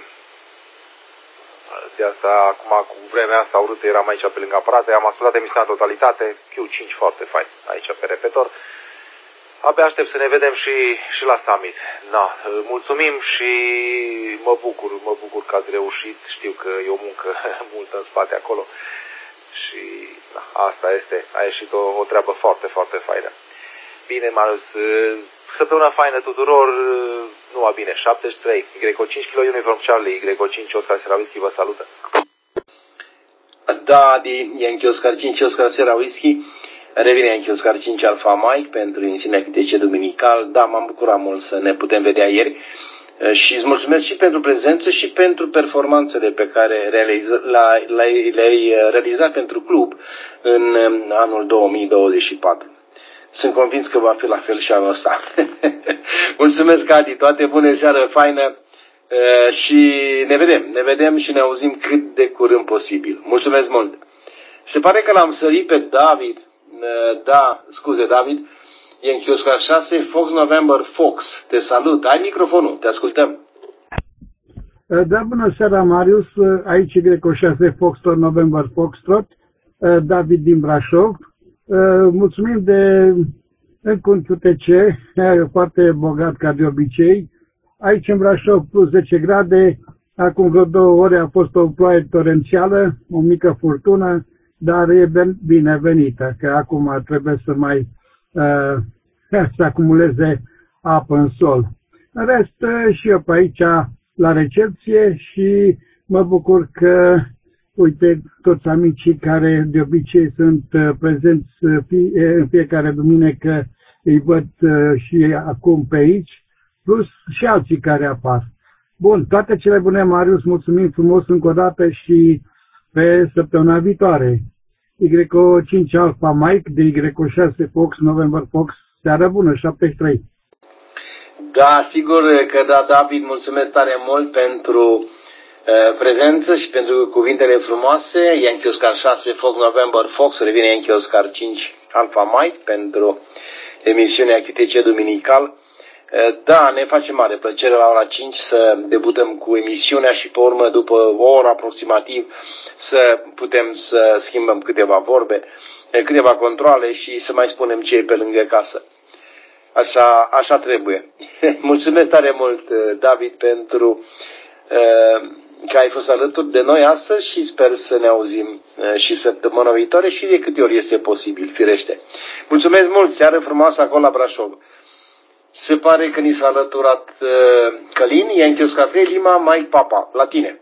de asta, acum cu vremea asta urâtă, eram aici pe lângă aparate, am ascultat emisiunea în totalitate, Q5 foarte fain, aici pe repetor. Abia aștept să ne vedem și la summit. Da, mulțumim și mă bucur că ați reușit. Știu că e o muncă multă în spate acolo. Și da, asta este. A ieșit o treabă foarte, foarte faină. Bine, Marius, săptămâna faină tuturor. Nu va bine. 73. Greco 5 kg Uniform Charlie. Greco 5 Oscar Sierra Whisky vă salută. Da, Yankee Oscar 5 Oscar Sierra Whisky. Revine Yankee Oscar 5 Alpha Mike pentru emisiunea KTC Duminical. Da, m-am bucurat mult să ne putem vedea ieri. Și îți mulțumesc și pentru prezență și pentru performanțele pe care le-ai realizat pentru club în anul 2024. Sunt convins că va fi la fel și anul ăsta. Mulțumesc, Adi, toate bune, seară faină și ne vedem și ne auzim cât de curând posibil. Mulțumesc mult. Se pare că l-am sărit pe David. Da, scuze, David. Yankee Oscar 6, Fox November Fox. Te salut. Ai microfonul, te ascultăm. Da, bună seara, Marius. Aici Greco 6, Foxtrot November Foxtrot. David din Brașov. Mulțumim de încă un QTC, foarte bogat ca de obicei. Aici în Brașov plus 10 grade. Acum vreo 2 ore a fost o ploaie torențială, o mică furtună, dar e binevenită, că acum trebuie să mai să acumuleze apă în sol. În rest, și eu pe aici la recepție și mă bucur că, uite, toți amicii care de obicei sunt prezenți în fiecare duminică, îi văd și acum pe aici, plus și alții care apar. Bun, toate cele bune, Marius, mulțumim frumos încă o dată și pe săptămâna viitoare. Greco 5 Alpha Mike de Greco 6 Fox November Fox. Seară bună, 73. Da, sigur că da, David, mulțumesc tare mult pentru prezență și pentru cuvintele frumoase. Yankee Oscar 6 Fox November Fox, revine Yankee Oscar 5 Alpha Mike pentru emisiunea KTC Duminical. Da, ne face mare plăcere la ora 5 să debutăm cu emisiunea și pe urmă, după o oră aproximativ, să putem să schimbăm câteva vorbe, câteva controle și să mai spunem ce e pe lângă casă. Așa trebuie. Mulțumesc tare mult, David, pentru că ai fost alături de noi astăzi și sper să ne auzim și săptămâna viitoare și de câte ori este posibil, firește. Mulțumesc mult, seară frumoasă acolo la Brașov. Se pare că ni s-a alăturat Călin, Yankee Oscar 3 Lima, Mike Papa. La tine.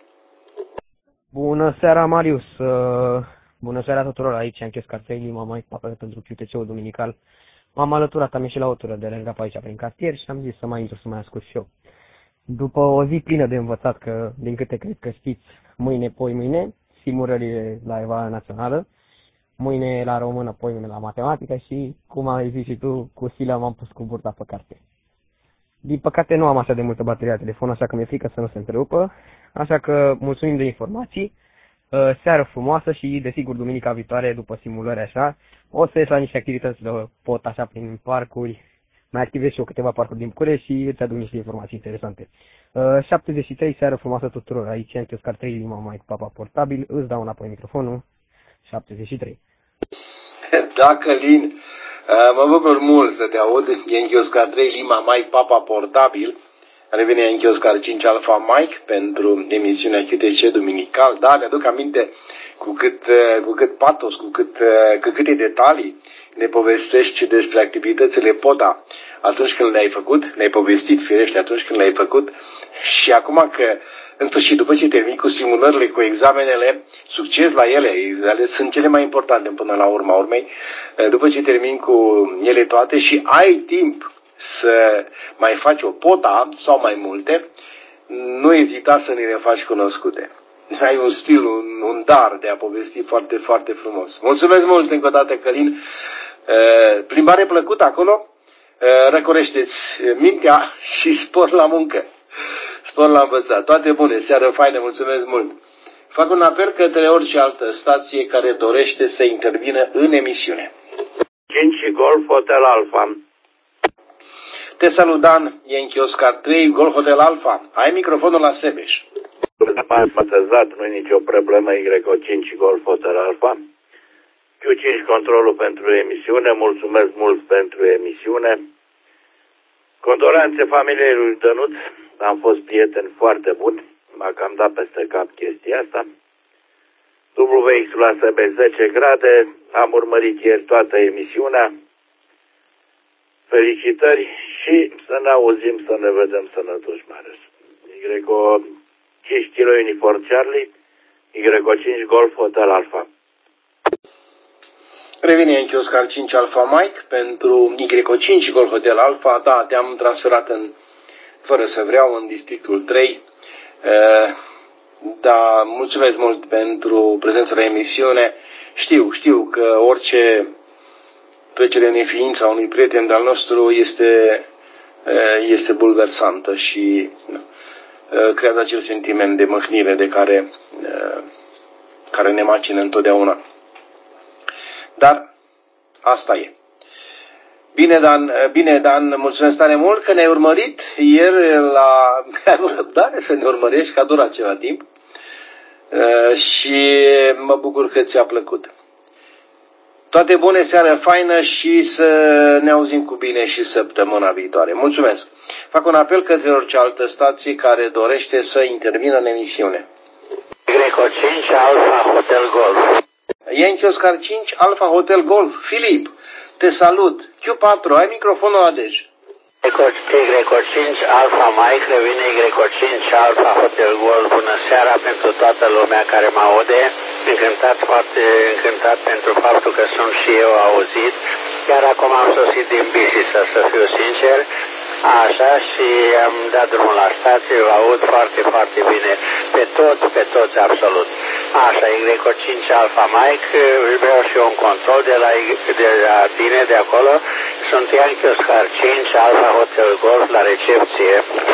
Bună seara, Marius. Bună seara tuturor. Aici Yankee Oscar 3 Lima, Mike Papa pentru QTC-ul Duminical. M-am alăturat, am ieșit la o tură de lângă pe aici prin cartier și am zis să mai intru să mai ascult și eu. După o zi plină de învățat, că din câte cred că știți, mâine, poimâine, simulările la evaluarea națională, mâine la română, poimâine la matematică și, cum ai zis și tu, cu Sila m-am pus cu burta pe carte. Din păcate nu am așa de multă baterie la telefon, așa că mi-e frică să nu se întrerupă, așa că mulțumim de informații, seară frumoasă și, desigur, duminica viitoare, după simulări așa, o să ies la niște activități de pot așa prin parcuri, mai activez și eu câteva parcuri din București și îți aduc niște informații interesante. 73, seară frumoasă tuturor, aici Yankee Oscar 3 Lima, Mike Papa portabil, îți dau înapoi microfonul, 73. Da, Călin, mă bucur mult să te aud, Yankee Oscar 3 Lima, Mike Papa portabil, revine Yankee Oscar 5 Alpha Mike pentru emisiunea QTC Duminical. Da, mi-aduc aminte cu cât patos, cu câte detalii ne povestești despre activitățile PODA atunci când le-ai făcut, le-ai povestit, firește, atunci când le-ai făcut și acum că, în sfârșit, după ce termini cu simulările, cu examenele, succes la ele sunt cele mai importante până la urma urmei, după ce termini cu ele toate și ai timp să mai faci o POTA sau mai multe, nu ezita să ne le faci cunoscute. Ai un stil, un dar de a povesti foarte, foarte frumos. Mulțumesc mult încă o dată, Călin. Plimbare plăcută acolo, răcorește-ți mintea și spor la muncă. Spor la învățat. Toate bune, seară faină, mulțumesc mult. Fac un apel către orice altă stație care dorește să intervină în emisiune. 5 Golf Hotel Alpha. Te salut, Dan, Yankee Oscar 3, Golf Hotel Alpha. Ai microfonul la Sebeș. M-am matezat, nu e nicio problemă, Y5 Golf Hotel Alpha. Q5 controlul pentru emisiune, mulțumesc mult pentru emisiune. Condolențe familiei lui Dănuț, am fost prieten foarte bun, m-a cam dat peste cap chestia asta. WX la SB 10 grade, am urmărit ieri toată emisiunea. Felicitări și să ne auzim, să ne vedem sănătoși, Marius. Y 5 kg Uniform Charlie, Y 5 Golf Hotel Alpha. Revine Yankee Oscar 5 Alpha Mike pentru Y5 Golf Hotel Alpha. Da, te-am transferat fără să vreau în districtul 3. Da, mulțumesc mult pentru prezența la emisiune. Știu că orice trecere în neființa unui prieten de-al nostru este bulversantă și creează acel sentiment de mâhnire de care ne macină întotdeauna. Dar asta e. Bine, Dan, mulțumesc tare mult că ne-ai urmărit ieri mi-ai avut răbdare să ne urmărești, că a durat ceva timp. Și mă bucur că ți-a plăcut. Toate bune, seară faină și să ne auzim cu bine și săptămâna viitoare. Mulțumesc! Fac un apel către orice altă stație care dorește să intervină în emisiune. Y5 Alpha Hotel Golf. Yankee Oscar 5 Alpha Hotel Golf. Filip, te salut. Q4, ai microfonul la dej. Y5 Alpha Mike, revine Y5 Alpha Hotel Golf. Bună seara pentru toată lumea care mă aude. Foarte încântat pentru faptul că sunt și eu auzit. Chiar acum am sosit din Bisița, să fiu sincer. Așa, și am dat drumul la stație, vă aud foarte, foarte bine. Pe toți, absolut. Așa, Y5 Alpha Mike, vreau și eu un control de la tine de acolo. Sunt Yankee Oscar 5 Alpha Hotel Golf la recepție.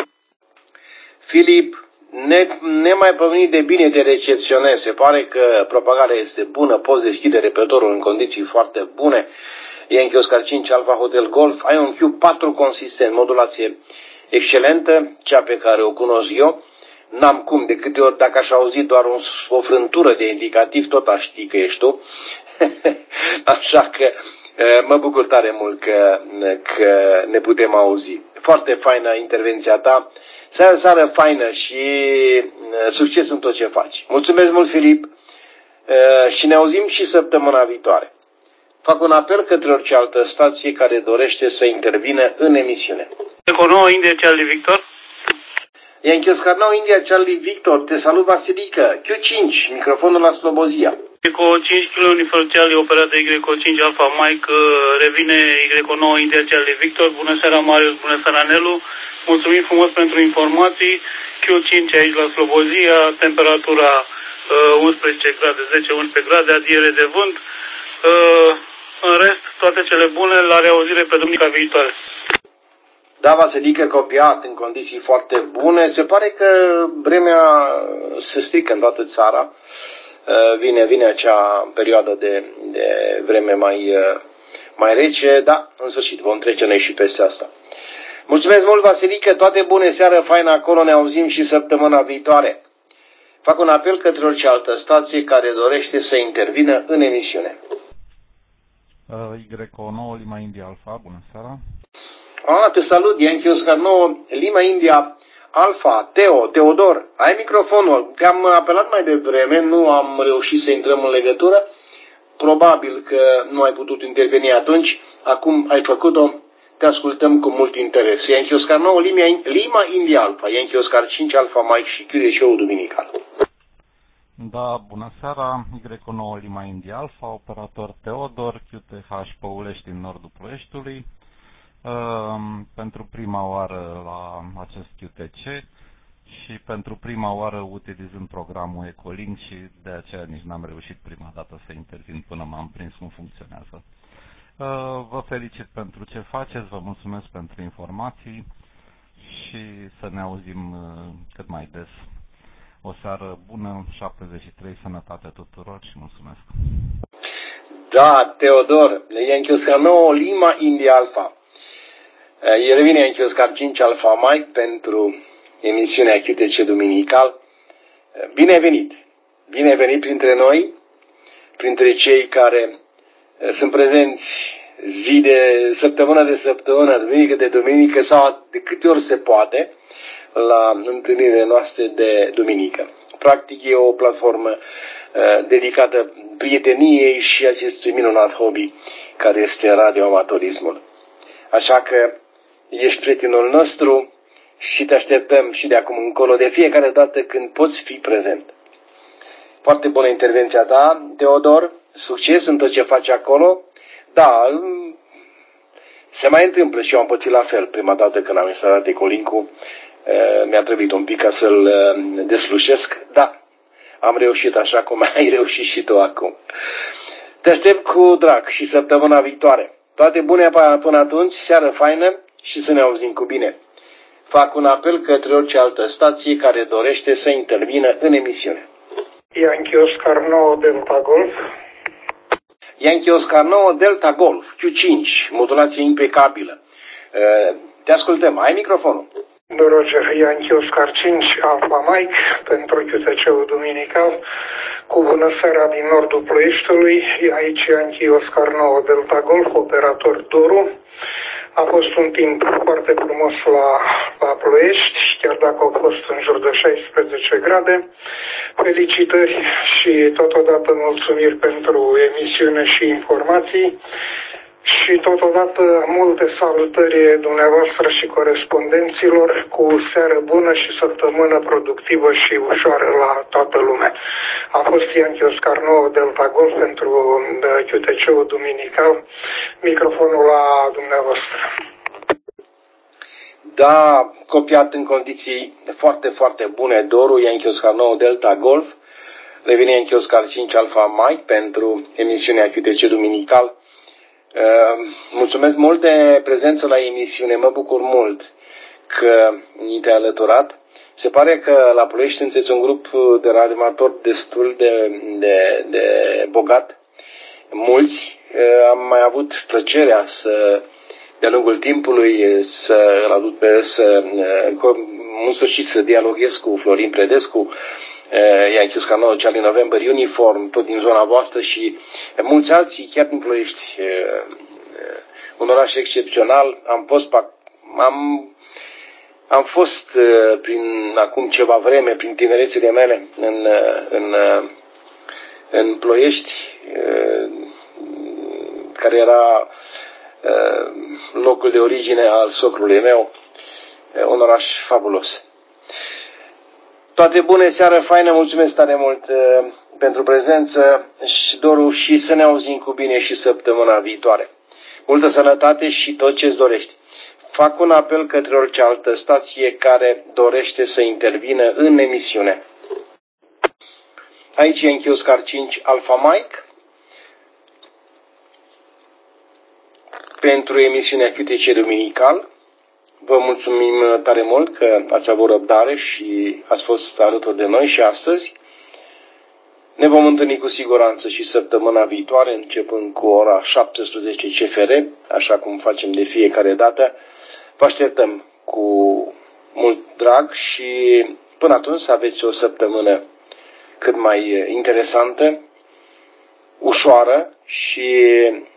Filip, nemaipomenit de bine te recepționezi. Se pare că propagarea este bună, poți deschide repertoriul în condiții foarte bune. Yankee Oscar 5 Alpha Hotel Golf, ai un Q4 consistent, modulație excelentă, cea pe care o cunosc eu. N-am cum, de câte ori, dacă aș auzi doar o frântură de indicativ, tot aș ști că ești tu. Așa că mă bucur tare mult că ne putem auzi. Foarte faină intervenția ta, seară faină și succes în tot ce faci. Mulțumesc mult, Filip, și ne auzim și săptămâna viitoare. Fac un apel către orice altă stație care dorește să intervină în emisiune. Eco 9 India Charlie Victor. Yankee Oscar 9 India Charlie Victor, te salut Vasilică. Q5, microfonul la Slobozia. Eco 5 kg Uniform Charlie, operat de Y5 Alpha Mike, revine Y9 India Charlie Victor. Bună seara Marius, bună seara Nelu. Mulțumim frumos pentru informații. Q5 aici la Slobozia, temperatura 11 grade, 10-11 grade, adiere de vânt. În rest, toate cele bune, la reauzire pe duminica viitoare. Da, Vasilică, copiat în condiții foarte bune. Se pare că vremea se strică în toată țara. Vine acea perioadă de vreme mai rece, da, în sfârșit, vom trece noi și peste asta. Mulțumesc mult, Vasilică, toate bune, seară faină acolo, ne auzim și săptămâna viitoare. Fac un apel către orice altă stație care dorește să intervină în emisiune. Y9 Lima India Alpha, bună seara. Te salut, Yankee Oscar 9 Lima India Alpha, Teodor, ai microfonul. Te-am apelat mai devreme, nu am reușit să intrăm în legătură. Probabil că nu ai putut interveni atunci. Acum ai făcut-o, te ascultăm cu mult interes. Yankee Oscar 9 Lima India Alpha, Yankee Oscar 5 Alpha Mike și Curie Show duminical. Da, bună seara, Y9 Lima India Alpha, operator Teodor, QTH Păulești din nordul Ploieștiului. Pentru prima oară la acest QTC și pentru prima oară utilizând programul Ecolink și de aceea nici n-am reușit prima dată să intervin până m-am prins cum funcționează. Vă felicit pentru ce faceți, vă mulțumesc pentru informații și să ne auzim cât mai des. O seară bună, 73, sănătate tuturor și mulțumesc. Da, Teodor, Yankee Oscar 9 Lima India Alpha. El revine Yankee Oscar 5 Alpha Mike pentru emisiunea QTC duminical. Bine venit! Bine venit printre noi, printre cei care sunt prezenți zi de săptămână de săptămână, duminică de duminică sau de câte ori se poate la întâlnirile noastre de duminică. Practic e o platformă dedicată prieteniei și acestui minunat hobby care este radioamatorismul. Așa că ești prietenul nostru și te așteptăm și de acum încolo, de fiecare dată când poți fi prezent. Foarte bună intervenția ta, Teodor, succes în tot ce faci acolo. Da, se mai întâmplă și eu am pățit la fel. Prima dată când am instalat Ecolincu, mi-a trebuit un pic ca să-l deslușesc. Da, am reușit așa cum ai reușit și tu acum. Te aștept cu drag și săptămâna viitoare. Toate bune până atunci, seară faină și să ne auzim cu bine. Fac un apel către orice altă stație care dorește să intervină în emisiune. Yankee Oscar 9 Delta Golf. Yankee Oscar 9 Delta Golf, Q5, modulație impecabilă. Te ascultăm, ai microfonul. Roger, Yankee Oscar 5 Alpha Mike pentru QTC-ul duminical. Cu bună seara din nordul Ploieștiului, aici Yankee Oscar 9 Delta Golf, operator Doru. A fost un timp foarte frumos la Ploiești, chiar dacă au fost în jur de 16 grade. Felicitări și totodată mulțumiri pentru emisiune și informații. Și totodată multe salutări dumneavoastră și corespondenților, cu seară bună și săptămână productivă și ușoară la toată lumea. A fost Yankee Oscar 9 Delta Golf pentru QTC-ul duminical. Microfonul la dumneavoastră. Da, copiat în condiții foarte, foarte bune, Doru, Yankee Oscar 9 Delta Golf. Revine Yankee Oscar 5 Alpha Mike pentru emisiunea QTC duminical. Mulțumesc mult de prezență la emisiune, mă bucur mult că te-ai alăturat. Se pare că la Ploiești sunteți un grup de radioamatori destul de bogat, mulți. Am mai avut plăcerea de-a lungul timpului în sfârșit să dialoghez cu Florin Predescu, Yankee Oscar 9 Charlie November Uniform, tot din zona voastră și mulți alții, chiar din Ploiești. Un oraș excepțional. Am fost acum ceva vreme, prin tinerețele mele, în Ploiești, care era locul de origine al socrului meu, un oraș fabulos. Toate bune, seară faină, mulțumesc tare mult pentru prezență și Doru, și să ne auzim cu bine și săptămâna viitoare. Multă sănătate și tot ce-ți dorești. Fac un apel către orice altă stație care dorește să intervină în emisiune. Aici e Yankee Oscar 5 Alpha Mike pentru emisiunea QTC duminical. Vă mulțumim tare mult că ați avut răbdare și ați fost alături de noi și astăzi. Ne vom întâlni cu siguranță și săptămâna viitoare, începând cu ora 17 CFR, așa cum facem de fiecare dată. Vă așteptăm cu mult drag și până atunci să aveți o săptămână cât mai interesantă, ușoară și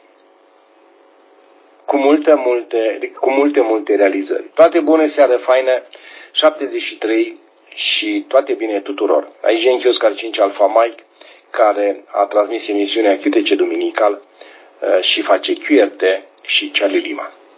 cu multe realizări. Toate bune, seară faină, 73 și toate bine tuturor. Aici e Yankee Oscar 5 Alpha Mike, care a transmis emisiunea QTC duminical și face QRT și Charlie Lima.